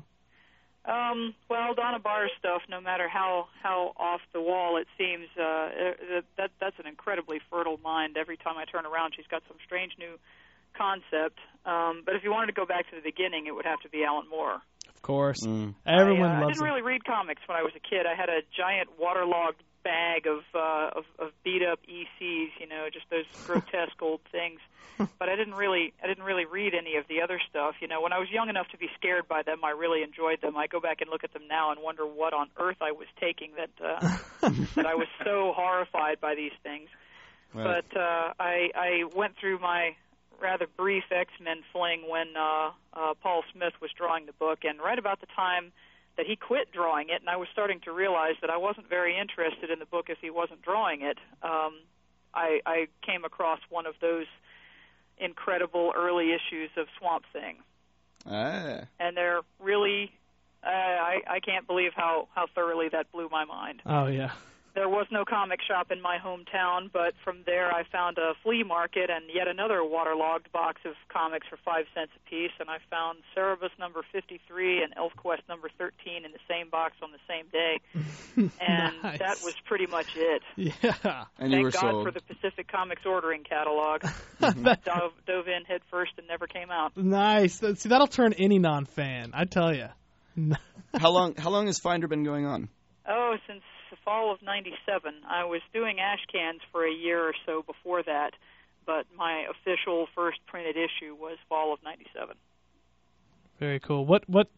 Um, well, Donna Barr's stuff, no matter how, how off the wall it seems, uh, that that's an incredibly fertile mind. Every time I turn around, she's got some strange new concept. Um, but if you wanted to go back to the beginning, it would have to be Alan Moore. Of course. Mm. Everyone I, uh, I loves didn't them. really read comics when I was a kid. I had a giant waterlogged bag of uh, of, of beat up E Cs, you know, just those grotesque old things. But I didn't really I didn't really read any of the other stuff. You know, when I was young enough to be scared by them, I really enjoyed them. I go back and look at them now and wonder what on earth I was taking that uh, that I was so horrified by these things. Right. But uh, I I went through my rather brief X-Men fling when uh, uh, Paul Smith was drawing the book, and right about the time that he quit drawing it, and I was starting to realize that I wasn't very interested in the book if he wasn't drawing it, um, I, I came across one of those incredible early issues of Swamp Thing. Ah. And they're really, uh, I, I can't believe how, how thoroughly that blew my mind. Oh, yeah. There was no comic shop in my hometown, but from there I found a flea market and yet another waterlogged box of comics for five cents a piece, and I found Cerebus number fifty-three and ElfQuest number thirteen in the same box on the same day, and Nice. that was pretty much it. Yeah. And you Thank were God sold. for the Pacific Comics ordering catalog. dove, dove in head first and never came out. Nice. See, that'll turn any non-fan, I tell you. How long? How long has Finder been going on? Oh, since the fall of ninety-seven. I was doing ash cans for a year or so before that, but my official first printed issue was fall of ninety-seven. Very cool. What what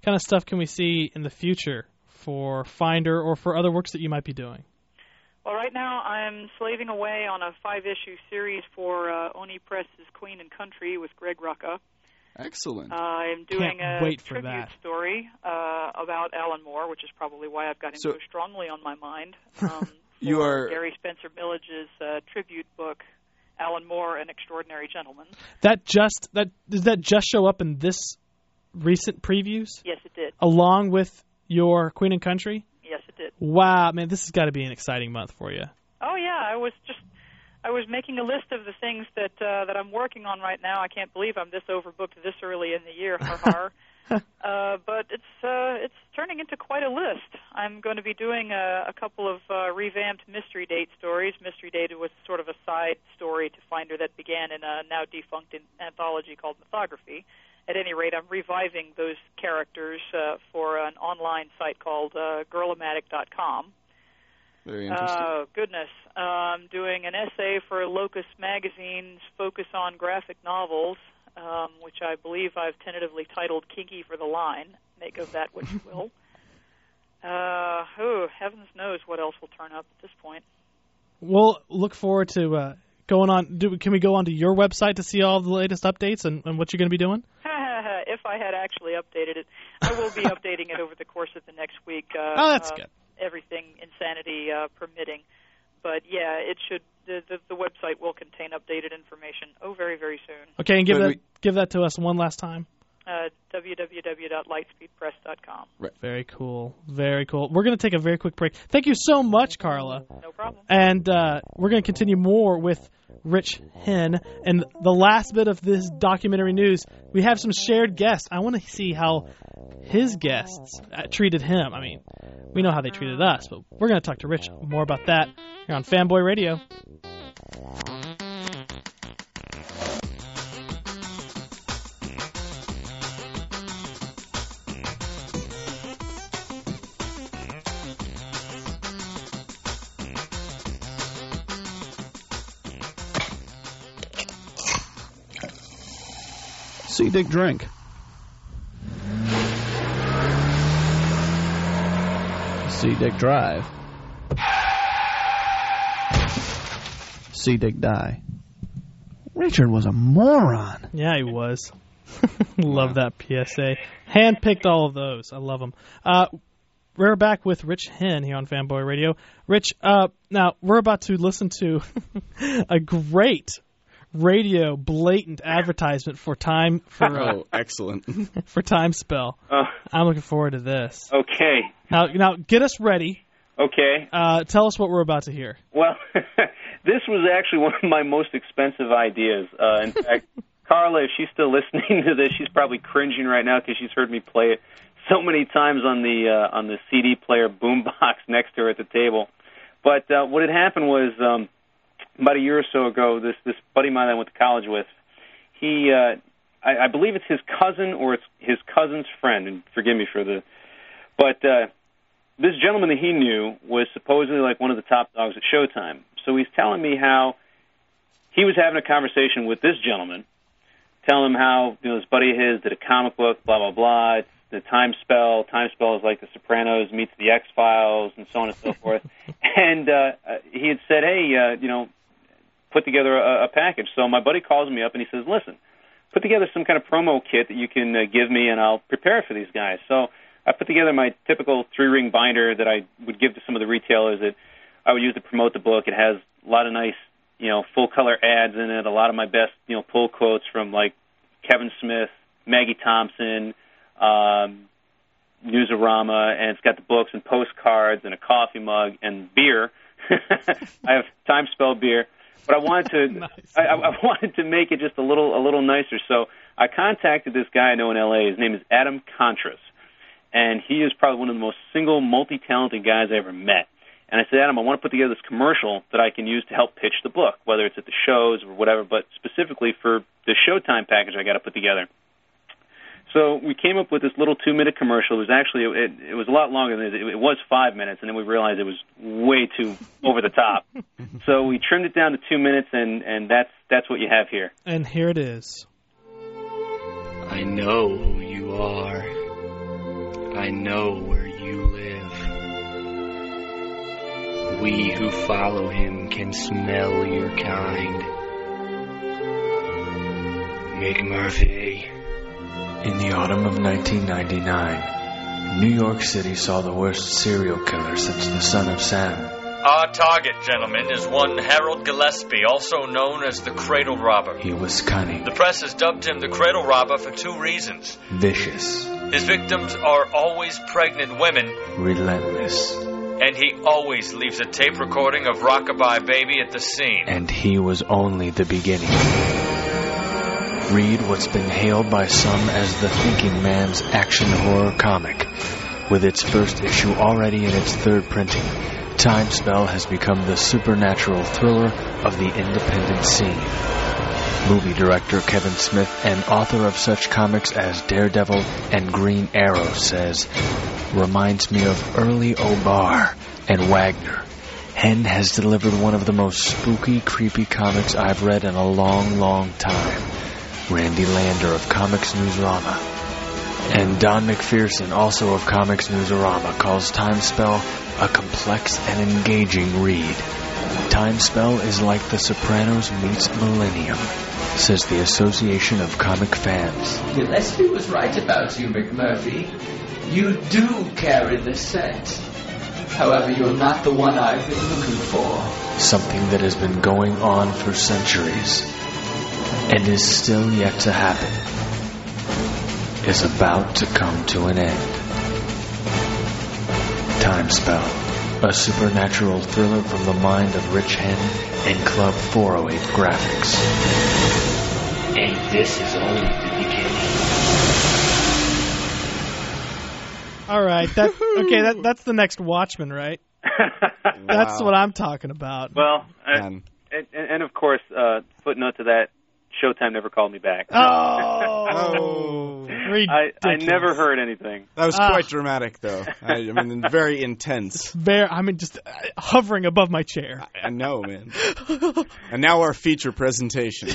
kind of stuff can we see in the future for Finder or for other works that you might be doing? Well, right now I'm slaving away on a five-issue series for uh, Oni Press's Queen and Country with Greg Rucka. Excellent. Uh, I'm doing Can't a wait for tribute that. story uh, about Alan Moore, which is probably why I've got him so, So- strongly on my mind. Um, You for are- Gary Spencer Millage's uh, tribute book, Alan Moore, An Extraordinary Gentleman. That just that does that just show up in this recent previews? Yes, it did. Along with your Queen and Country? Yes, it did. Wow, man, this has got to be an exciting month for you. Oh yeah, I was just I was making a list of the things that uh, that I'm working on right now. I can't believe I'm this overbooked this early in the year. Har har. uh, but it's uh, it's turning into quite a list. I'm going to be doing a, a couple of uh, revamped Mystery Date stories. Mystery Date was sort of a side story to Finder that began in a now defunct anthology called Mythography. At any rate, I'm reviving those characters uh, for an online site called uh, girl-o-matic dot com. Very interesting. Oh, goodness. Uh, I'm doing an essay for Locus Magazine's Focus on Graphic Novels, um, which I believe I've tentatively titled Kinky for the Line. Make of that what you will. Uh, oh, heavens knows what else will turn up at this point. We'll look forward to uh, going on. Do, can we go onto your website to see all the latest updates and, and what you're going to be doing? If I had actually updated it, I will be updating it over the course of the next week. Uh, oh, that's uh, good. Everything insanity uh, permitting. But yeah, it should. The, the the website will contain updated information. Oh, very very soon. Okay, and give So that we- give that to us one last time. Uh, w w w dot lightspeed press dot com. Right. Very cool. Very cool. We're going to take a very quick break. Thank you so much, Carla. No problem. And uh, we're going to continue more with Rich Henn. And the last bit of this documentary news, we have some shared guests. I want to see how his guests uh, treated him. I mean, we know how they treated us, but we're going to talk to Rich more about that here on Fanboy Radio. See Dick drink. See Dick drive. See Dick die. Richard was a moron. Yeah, he was. Love that P S A. Handpicked all of those. I love them. Uh, we're back with Rich Henn here on Fanboy Radio. Rich, uh, now we're about to listen to a great radio blatant advertisement for time for uh, oh, excellent. for Time Spell. Uh, I'm looking forward to this. okay. Now, now get us ready. Okay. Uh, tell us what we're about to hear. Well, this was actually one of my most expensive ideas. Uh, in fact, Carla, if she's still listening to this, she's probably cringing right now because she's heard me play it so many times on the uh, on the C D player boombox next to her at the table. But uh, what had happened was um, about a year or so ago, this this buddy of mine I went to college with, he, uh, I, I believe it's his cousin or it's his cousin's friend, and forgive me for the, but uh, this gentleman that he knew was supposedly like one of the top dogs at Showtime. So he's telling me how he was having a conversation with this gentleman, telling him how, you know, this buddy of his did a comic book, blah, blah, blah. It's the Time Spell. Time Spell is like The Sopranos meets the X-Files and so on and so forth. And uh, he had said, hey, uh, you know, put together a, a package. So my buddy calls me up and he says, listen, put together some kind of promo kit that you can uh, give me and I'll prepare it for these guys. So I put together my typical three-ring binder that I would give to some of the retailers that I would use to promote the book. It has a lot of nice, you know, full-color ads in it, a lot of my best, you know, pull quotes from, like, Kevin Smith, Maggie Thompson, um, Newsarama, and it's got the books and postcards and a coffee mug and beer. I have Time Spell beer. But I wanted to nice. I, I wanted to make it just a little a little nicer. So I contacted this guy I know in L A. His name is Adam Contras. And he is probably one of the most single, multi-talented guys I ever met. And I said, Adam, I want to put together this commercial that I can use to help pitch the book, whether it's at the shows or whatever, but specifically for the Showtime package I got to put together. So we came up with this little two-minute commercial. It was actually, it, it was a lot longer than it, it was five minutes, and then we realized it was way too over the top. So we trimmed it down to two minutes, and, and that's that's what you have here. And here it is. I know who you are. I know where you live. We who follow him can smell your kind. McMurphy. In the autumn of nineteen ninety-nine, New York City saw the worst serial killer since the Son of Sam. Our target, gentlemen, is one Harold Gillespie, also known as the Cradle Robber. He was cunning, The press has dubbed him the Cradle Robber for two reasons. vicious, His victims are always pregnant women, relentless, and he always leaves a tape recording of Rockabye Baby at the scene. and he was only the beginning. Read what's been hailed by some as the thinking man's action horror comic. With its first issue already in its third printing, Time Spell has become the supernatural thriller of the independent scene. Movie director Kevin Smith and author of such comics as Daredevil and Green Arrow says, reminds me of early O'Barr and Wagner. Hen has delivered one of the most spooky, creepy comics I've read in a long, long time. Randy Lander of Comics Newsarama. And Don McPherson, also of Comics Newsarama, calls Time Spell a complex and engaging read. Time Spell is like The Sopranos meets Millennium, says the Association of Comic Fans. Gillespie was right about you, McMurphy. You do carry the scent. However, you're not the one I've been looking for. Something that has been going on for centuries and is still yet to happen is about to come to an end. Time Spell, a supernatural thriller from the mind of Rich Hen and Club four oh eight Graphics. And this is only the beginning. All right, that okay. That that's the next Watchmen, right? That's what I'm talking about. Well, I, and, and, and of course, uh, footnote to that, Showtime never called me back. Oh, I, I never heard anything. That was Ah. quite dramatic, though. I, I mean, very intense. Very, I mean, just uh, hovering above my chair. I know, man. And now our feature presentation.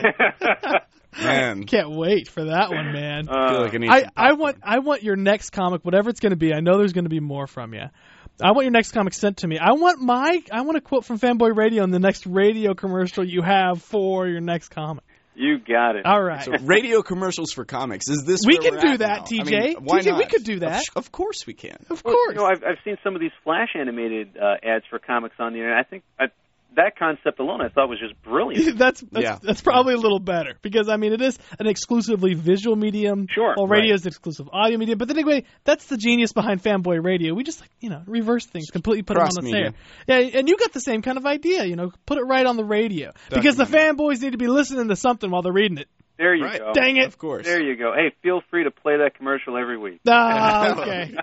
Man, Can't wait for that one, man. I feel like I need I, some I want I want your next comic, whatever it's going to be. I know there's going to be more from you. I want your next comic sent to me. I want my I want a quote from Fanboy Radio in the next radio commercial you have for your next comic. You got it. All right. So radio commercials for comics. Is this We where can we're do at that, now? T J. I mean, why T J, we not? could do that. Of, of course we can. Of Well, course. you know, I've, I've seen some of these Flash animated uh, ads for comics on the internet. I think I, that concept alone I thought was just brilliant. that's that's, Yeah. that's probably a little better because I mean it is an exclusively visual medium. Sure. Well, radio is an exclusive audio medium, but then anyway, that's the genius behind Fanboy Radio. We just like you know reverse things, completely put Cross them on the media. air. Yeah, and you got the same kind of idea. You know, put it right on the radio because the fanboys need to be listening to something while they're reading it. There you Right. go. Dang it! Of course. There you go. Hey, feel free to play that commercial every week. Ah, okay.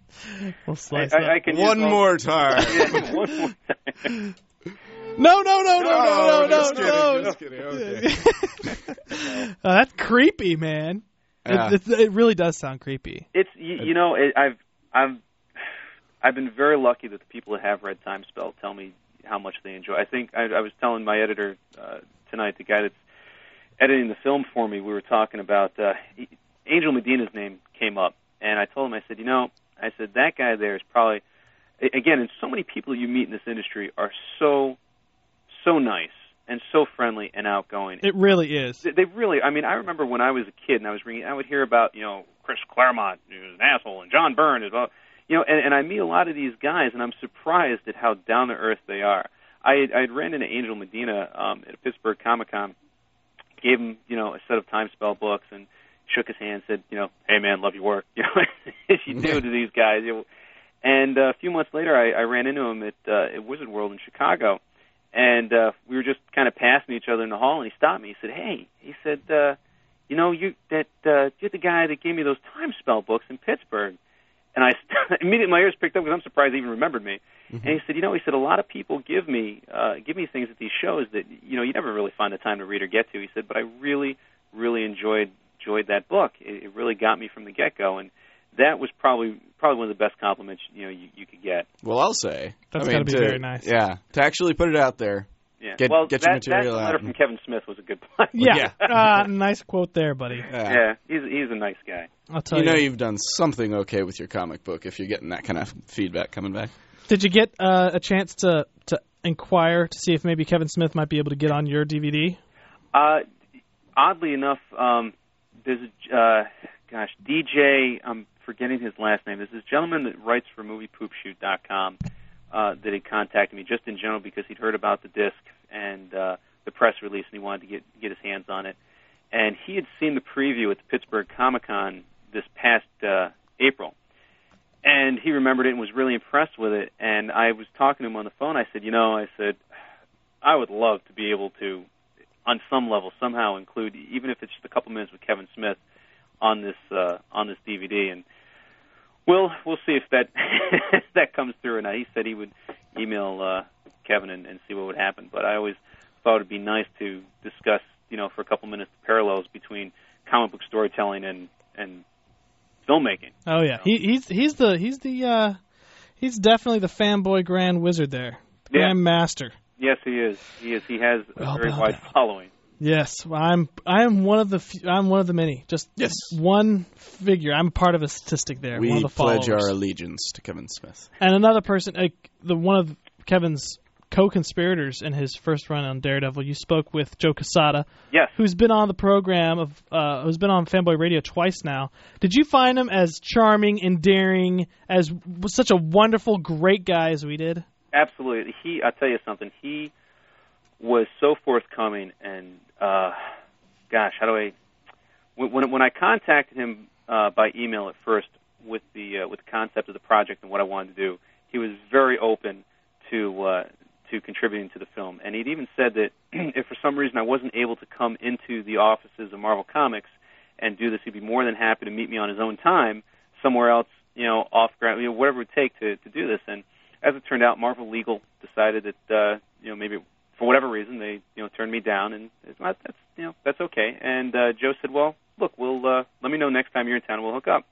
We'll slice I, that. I, I can One use all- more time. Yeah, one more time. No, no, no, no, Oh, no, no, just no, kidding, no. just kidding. Okay. Uh, that's creepy, man. Yeah. It, it, it really does sound creepy. It's you, you know it, I've I've I've been very lucky that the people that have read Time Spell tell me how much they enjoy. I think I, I was telling my editor uh, tonight, the guy that's editing the film for me, we were talking about uh, Angel Medina's name came up, and I told him, I said, you know, I said that guy there is probably again, and so many people you meet in this industry are so so nice and so friendly and outgoing. It really is. They, they really, I mean, I remember when I was a kid and I was reading, I would hear about, you know, Chris Claremont, who's an asshole, and John Byrne as well. You know, and, and I meet a lot of these guys, and I'm surprised at how down to earth they are. I I ran into Angel Medina um, at a Pittsburgh Comic Con, gave him, you know, a set of Time Spell books, and shook his hand, said, you know, hey man, love your work, you know, as you do to these guys. You know. And uh, a few months later, I, I ran into him at, uh, at Wizard World in Chicago, and uh, we were just kind of passing each other in the hall, and he stopped me. He said, hey, he said, uh, you know, you that uh, you're the guy that gave me those Time Spell books in Pittsburgh. And I immediately my ears picked up because I'm surprised he even remembered me. Mm-hmm. And he said, you know, he said a lot of people give me uh, give me things at these shows that you know you never really find the time to read or get to. He said, but I really, really enjoyed enjoyed that book. It, it really got me from the get go, and that was probably probably one of the best compliments you know you, you could get. Well, I'll say That's I mean, got to be to, very nice. Yeah, to actually put it out there. Yeah. Get, well, get that, your material that out. letter from Kevin Smith was a good point. Yeah, uh, nice quote there, buddy. Yeah. Yeah, he's he's a nice guy. I'll tell you you. know you've done something okay with your comic book if you're getting that kind of feedback coming back. Did you get uh, a chance to, to inquire to see if maybe Kevin Smith might be able to get on your D V D? Uh, oddly enough, um, there's a, uh, gosh, D J, I'm forgetting his last name. There's this gentleman that writes for movie poop shoot dot com uh, that had contacted me just in general because he'd heard about the disc and uh, the press release, and he wanted to get get his hands on it. And he had seen the preview at the Pittsburgh Comic-Con this past uh, April. And he remembered it and was really impressed with it. And I was talking to him on the phone. I said, you know, I said, I would love to be able to, on some level, somehow include, even if it's just a couple minutes with Kevin Smith on this uh, on this D V D. And we'll we'll see if that if that comes through or not. He said he would email uh, Kevin and, and see what would happen. But I always thought it'd be nice to discuss, you know, for a couple minutes the parallels between comic book storytelling and and filmmaking. Oh yeah, he, he's he's the he's the uh, he's definitely the fanboy grand wizard there, the Yeah. grand master. Yes, he is. He is. He has a Well, very well, wide following. Yes, I'm I am one of the few, I'm one of the many. Just yes. one figure. I'm part of a statistic there. We one of the pledge followers. our allegiance to Kevin Smith. And another person, uh, the one of Kevin's co-conspirators in his first run on Daredevil. You spoke with Joe Quesada, yes, who's been on the program of uh, who's been on Fanboy Radio twice now. Did you find him as charming, endearing, as such a wonderful, great guy as we did? Absolutely. He. I'll tell you something. He was so forthcoming, and uh, gosh, how do I? When when I contacted him uh, by email at first with the uh, with the concept of the project and what I wanted to do, he was very open to uh, to contributing to the film. And he'd even said that if for some reason I wasn't able to come into the offices of Marvel Comics and do this, he'd be more than happy to meet me on his own time somewhere else, you know, off ground, you know, whatever it would take to, to do this. And as it turned out, Marvel Legal decided that, uh, you know, maybe for whatever reason they, you know, turned me down, and it's not, that's, you know, that's okay. And uh, Joe said, well, look, we'll uh, let me know next time you're in town, and we'll hook up.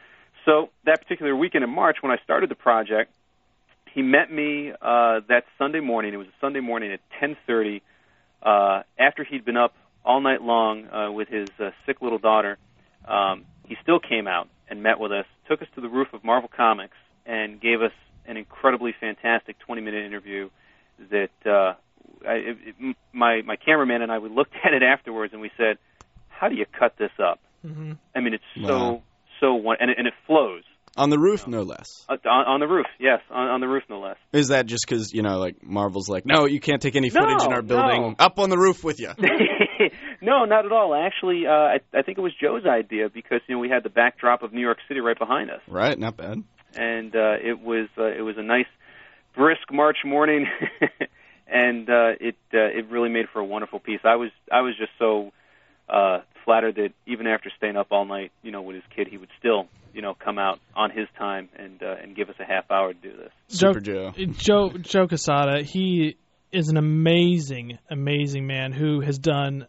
So that particular weekend in March, when I started the project, he met me uh, that Sunday morning. It was a Sunday morning at ten thirty. Uh, after he'd been up all night long uh, with his uh, sick little daughter, um, he still came out and met with us, took us to the roof of Marvel Comics, and gave us an incredibly fantastic twenty-minute interview that uh, I, it, it, my, my cameraman and I, we looked at it afterwards, and we said, how do you cut this up? Mm-hmm. I mean, it's Wow. so, so one, and it, and it flows. On the roof, no less. Uh, on, on the roof, yes, on, on the roof, no less. Is that just because, you know, like, Marvel's like, no, you can't take any footage No, in our building. no. Up on the roof with you. No, not at all. Actually, uh, I, I think it was Joe's idea because, you know, we had the backdrop of New York City right behind us. Right, not bad. And uh, it was uh, it was a nice, brisk March morning, and uh, it uh, it really made for a wonderful piece. I was I was just so uh, flattered that even after staying up all night, you know, with his kid, he would still, you know, come out on his time and uh, and give us a half hour to do this. Super Joe. Joe Joe Quesada, he is an amazing, amazing man who has done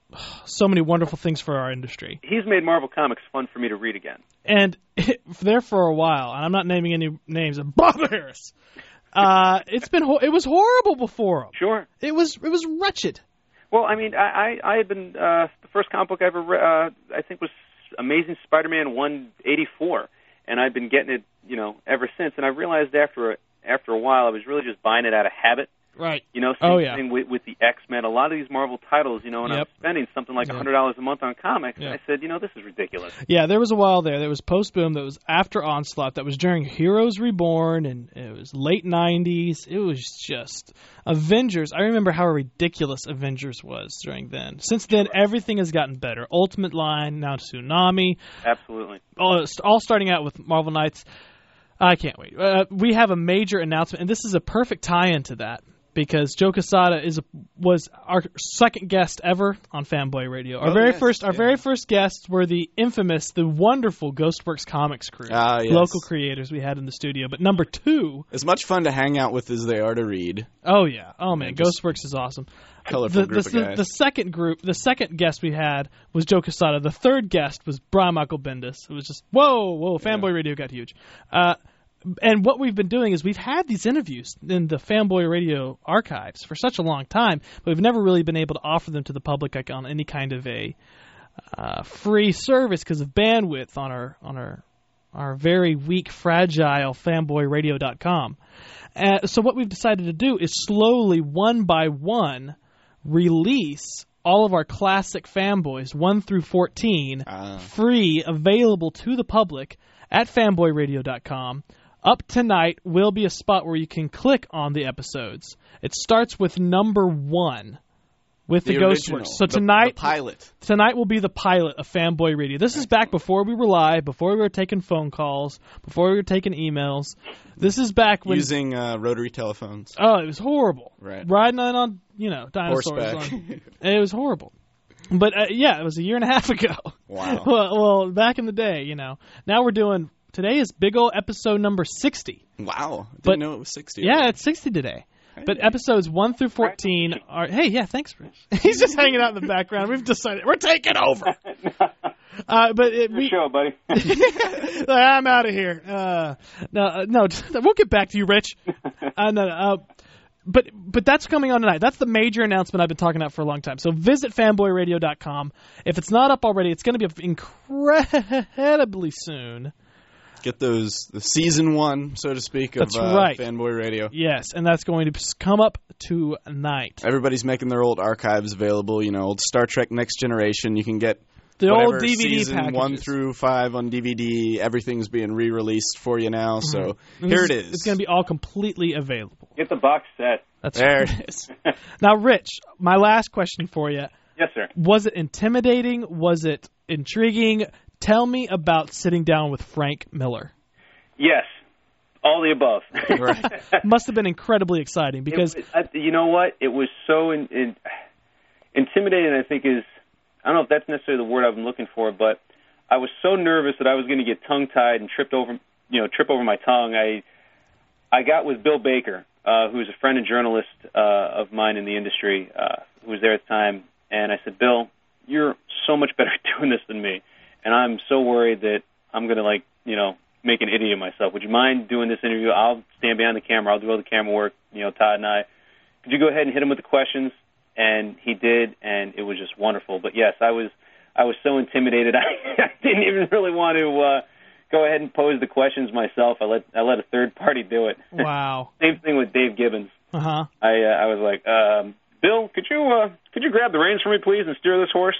so many wonderful things for our industry. He's made Marvel Comics fun for me to read again. And it, there for a while, and I'm not naming any names, Bob Harris. Uh, it's been ho- it was horrible before him. Sure. It was it was wretched. Well, I mean, I I, I had been uh, the first comic book I ever read, uh, I think was Amazing Spider-Man one eighty-four, and I've been getting it, you know, ever since. And I realized after a, after a while, I was really just buying it out of habit. Right. You know, same Oh, yeah. thing with, with the X-Men. A lot of these Marvel titles, you know, and Yep. I'm spending something like Yep. one hundred dollars a month on comics, Yep. and I said, you know, this is ridiculous. Yeah, there was a while there that was post-boom, that was after Onslaught, that was during Heroes Reborn, and it was late nineties. It was just Avengers. I remember how ridiculous Avengers was during then. Since then, everything has gotten better. Ultimate Line, now Tsunami. Absolutely. All, all starting out with Marvel Knights. I can't wait. Uh, we have a major announcement, and this is a perfect tie-in to that, because Joe Quesada is a, was our second guest ever on Fanboy Radio. Our Oh, very yes, first, our yeah. very first guests were the infamous, the wonderful Ghostworks Comics crew, Ah, yes. local creators we had in the studio. But number two, As much fun to hang out with as they are to read. oh yeah, oh man, Yeah, just Ghostworks is awesome. colorful the, group the, of guys. The second group, the second guest we had was Joe Quesada. The third guest was Brian Michael Bendis. It was just whoa, whoa, Fanboy Radio got huge. Uh, and what we've been doing is we've had these interviews in the Fanboy Radio archives for such a long time, but we've never really been able to offer them to the public like on any kind of a uh, free service because of bandwidth on our on our our very weak, fragile fanboy radio dot com. Uh, so what we've decided to do is slowly, one by one, release all of our classic fanboys, one through fourteen, uh. free, available to the public at fanboy radio dot com. Up tonight will be a spot where you can click on the episodes. It starts with number one with the, the Ghostworks. So tonight, the, the pilot. Tonight will be the pilot of Fanboy Radio. This is back before we were live, before we were taking phone calls, before we were taking emails. This is back when using uh, rotary telephones. Oh, it was horrible. Right, riding on, on you know dinosaurs. On, it was horrible. But uh, yeah, it was a year and a half ago. Wow. well, well, back in the day, you know. Now we're doing. Today is big old episode number sixty. Wow. Didn't but, know it was sixty. Yeah, right? It's sixty today. Hey. But episodes one through fourteen are... Hey, yeah, thanks, Rich. He's just hanging out in the background. We've decided... We're taking over. uh, but it, Good we, show, buddy. I'm out of here. Uh, no, uh, no, we'll get back to you, Rich. Uh, no, uh, but but that's coming on tonight. That's the major announcement I've been talking about for a long time. So visit fanboy radio dot com. If it's not up already, it's going to be incredibly soon. Get those, the season one, so to speak, of that's uh, right. Fanboy Radio. Yes, and that's going to come up tonight. Everybody's making their old archives available. You know, old Star Trek Next Generation. You can get the whatever, old D V D season packages. one through five on D V D. Everything's being re-released for you now. So mm-hmm. here it is. It's going to be all completely available. Get the box set. That's there right. it is. Now, Rich, my last question for you. Yes, sir. Was it intimidating? Was it intriguing? Tell me about sitting down with Frank Miller. Yes, all the above. Right. Must have been incredibly exciting because it was, you know what? It was so in, in, intimidating. I think is I don't know if that's necessarily the word I've been looking for, but I was so nervous that I was going to get tongue tied and tripped over, you know, trip over my tongue. I I got with Bill Baker, uh, who's a friend and journalist uh, of mine in the industry, uh, who was there at the time, and I said, Bill, you're so much better at doing this than me, and I'm so worried that I'm going to like, you know. make an idiot of myself. Would you mind doing this interview? I'll stand behind the camera. I'll do all the camera work, you know, Todd and I. Could you go ahead and hit him with the questions? And he did, and it was just wonderful. But, yes, I was I was so intimidated. I, I didn't even really want to uh, go ahead and pose the questions myself. I let I let a third party do it. Wow. Same thing with Dave Gibbons. Uh-huh. I uh, I was like, um, Bill, could you uh, could you grab the reins for me, please, and steer this horse?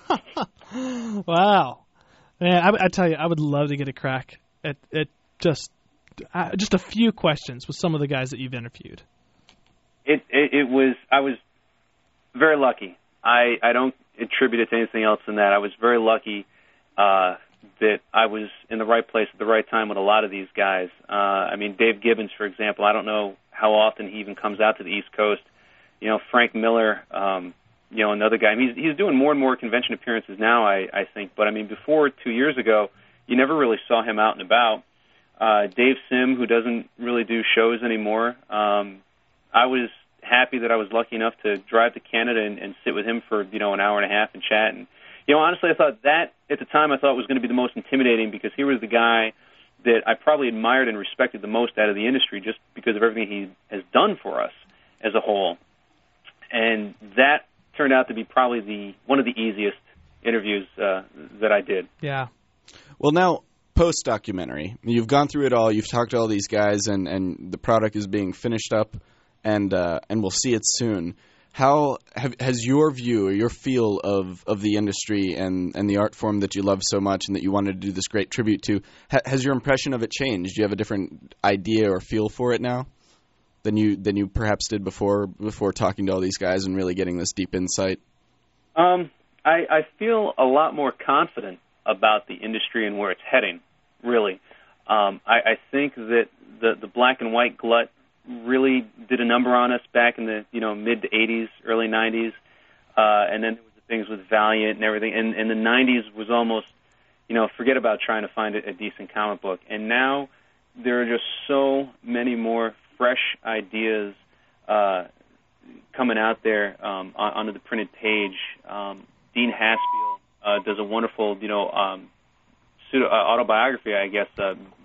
Wow. Man, I, I tell you, I would love to get a crack At, at just uh, just a few questions with some of the guys that you've interviewed. It, it it was I was very lucky. I I don't attribute it to anything else than that. I was very lucky uh, that I was in the right place at the right time with a lot of these guys. Uh, I mean, Dave Gibbons, for example. I don't know how often he even comes out to the East Coast. You know, Frank Miller. Um, you know, another guy. I mean, he's he's doing more and more convention appearances now. I I think, but I mean, before two years ago. You never really saw him out and about. Uh, Dave Sim, who doesn't really do shows anymore, um, I was happy that I was lucky enough to drive to Canada and, and sit with him for, you know, an hour and a half and chat. And, you know, honestly, I thought that, at the time, I thought was going to be the most intimidating because he was the guy that I probably admired and respected the most out of the industry just because of everything he has done for us as a whole. And that turned out to be probably the one of the easiest interviews uh, that I did. Yeah. Well, now, post-documentary, you've gone through it all, you've talked to all these guys, and, and the product is being finished up, and uh, and we'll see it soon. How have, has your view or your feel of, of the industry and, and the art form that you love so much and that you wanted to do this great tribute to, ha, has your impression of it changed? Do you have a different idea or feel for it now than you than you perhaps did before before talking to all these guys and really getting this deep insight? Um, I, I feel a lot more confident about the industry and where it's heading, really. Um, I, I think that the, the black and white glut really did a number on us back in the you know mid to eighties, early nineties, uh, and then there was the things with Valiant and everything. And, and the nineties was almost, you know, forget about trying to find a, a decent comic book. And now there are just so many more fresh ideas uh, coming out there um, on, onto the printed page. Um, Dean Haspiel Uh, does a wonderful, you know, um, pseudo, uh, autobiography, I guess, uh,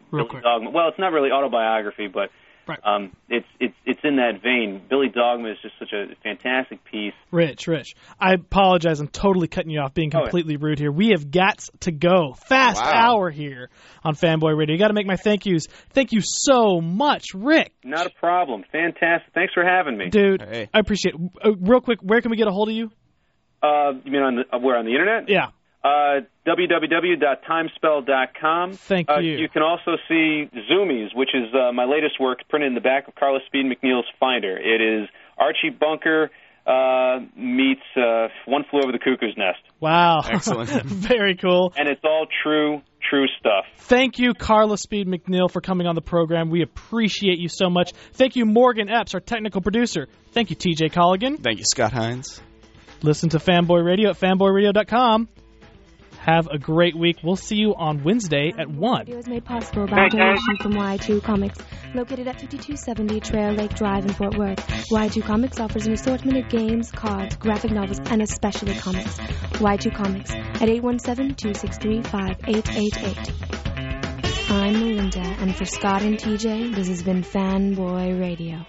Real Billy quick. Dogma. Well, it's not really autobiography, but Right. um, it's it's it's in that vein. Billy Dogma is just such a fantastic piece. Rich, Rich. I apologize. I'm totally cutting you off, being Oh, yeah. completely rude here. We have got to go. Fast Wow. hour here on Fanboy Radio. You got to make my thank yous. Thank you so much, Rick. Not a problem. Fantastic. Thanks for having me, Dude. I appreciate it. Uh, real quick, where can we get a hold of you? Uh, you mean on the uh, where on the internet? Yeah. Uh, w w w dot timespell dot com. Thank uh, you. You can also see Zoomies, which is uh, my latest work printed in the back of Carla Speed McNeil's Finder. It is Archie Bunker uh, meets uh, One Flew Over the Cuckoo's Nest. Wow. Excellent. Very cool. And it's all true, true stuff. Thank you, Carla Speed McNeil, for coming on the program. We appreciate you so much. Thank you, Morgan Epps, our technical producer. Thank you, T J Colligan. Thank you, Scott Hines. Listen to Fanboy Radio at fanboy radio dot com. Have a great week. We'll see you on Wednesday at one. Radio is made possible by a donation from Y two Comics, located at fifty-two seventy Trail Lake Drive in Fort Worth. Y two Comics offers an assortment of games, cards, graphic novels, and especially comics. Y two Comics at eight one seven, two six three, five eight eight eight. I'm Melinda, and for Scott and T J, this has been Fanboy Radio.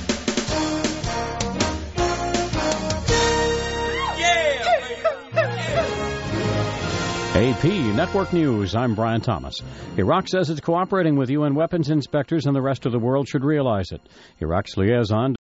A P Network News, I'm Brian Thomas. Iraq says it's cooperating with U N weapons inspectors and the rest of the world should realize it. Iraq's liaison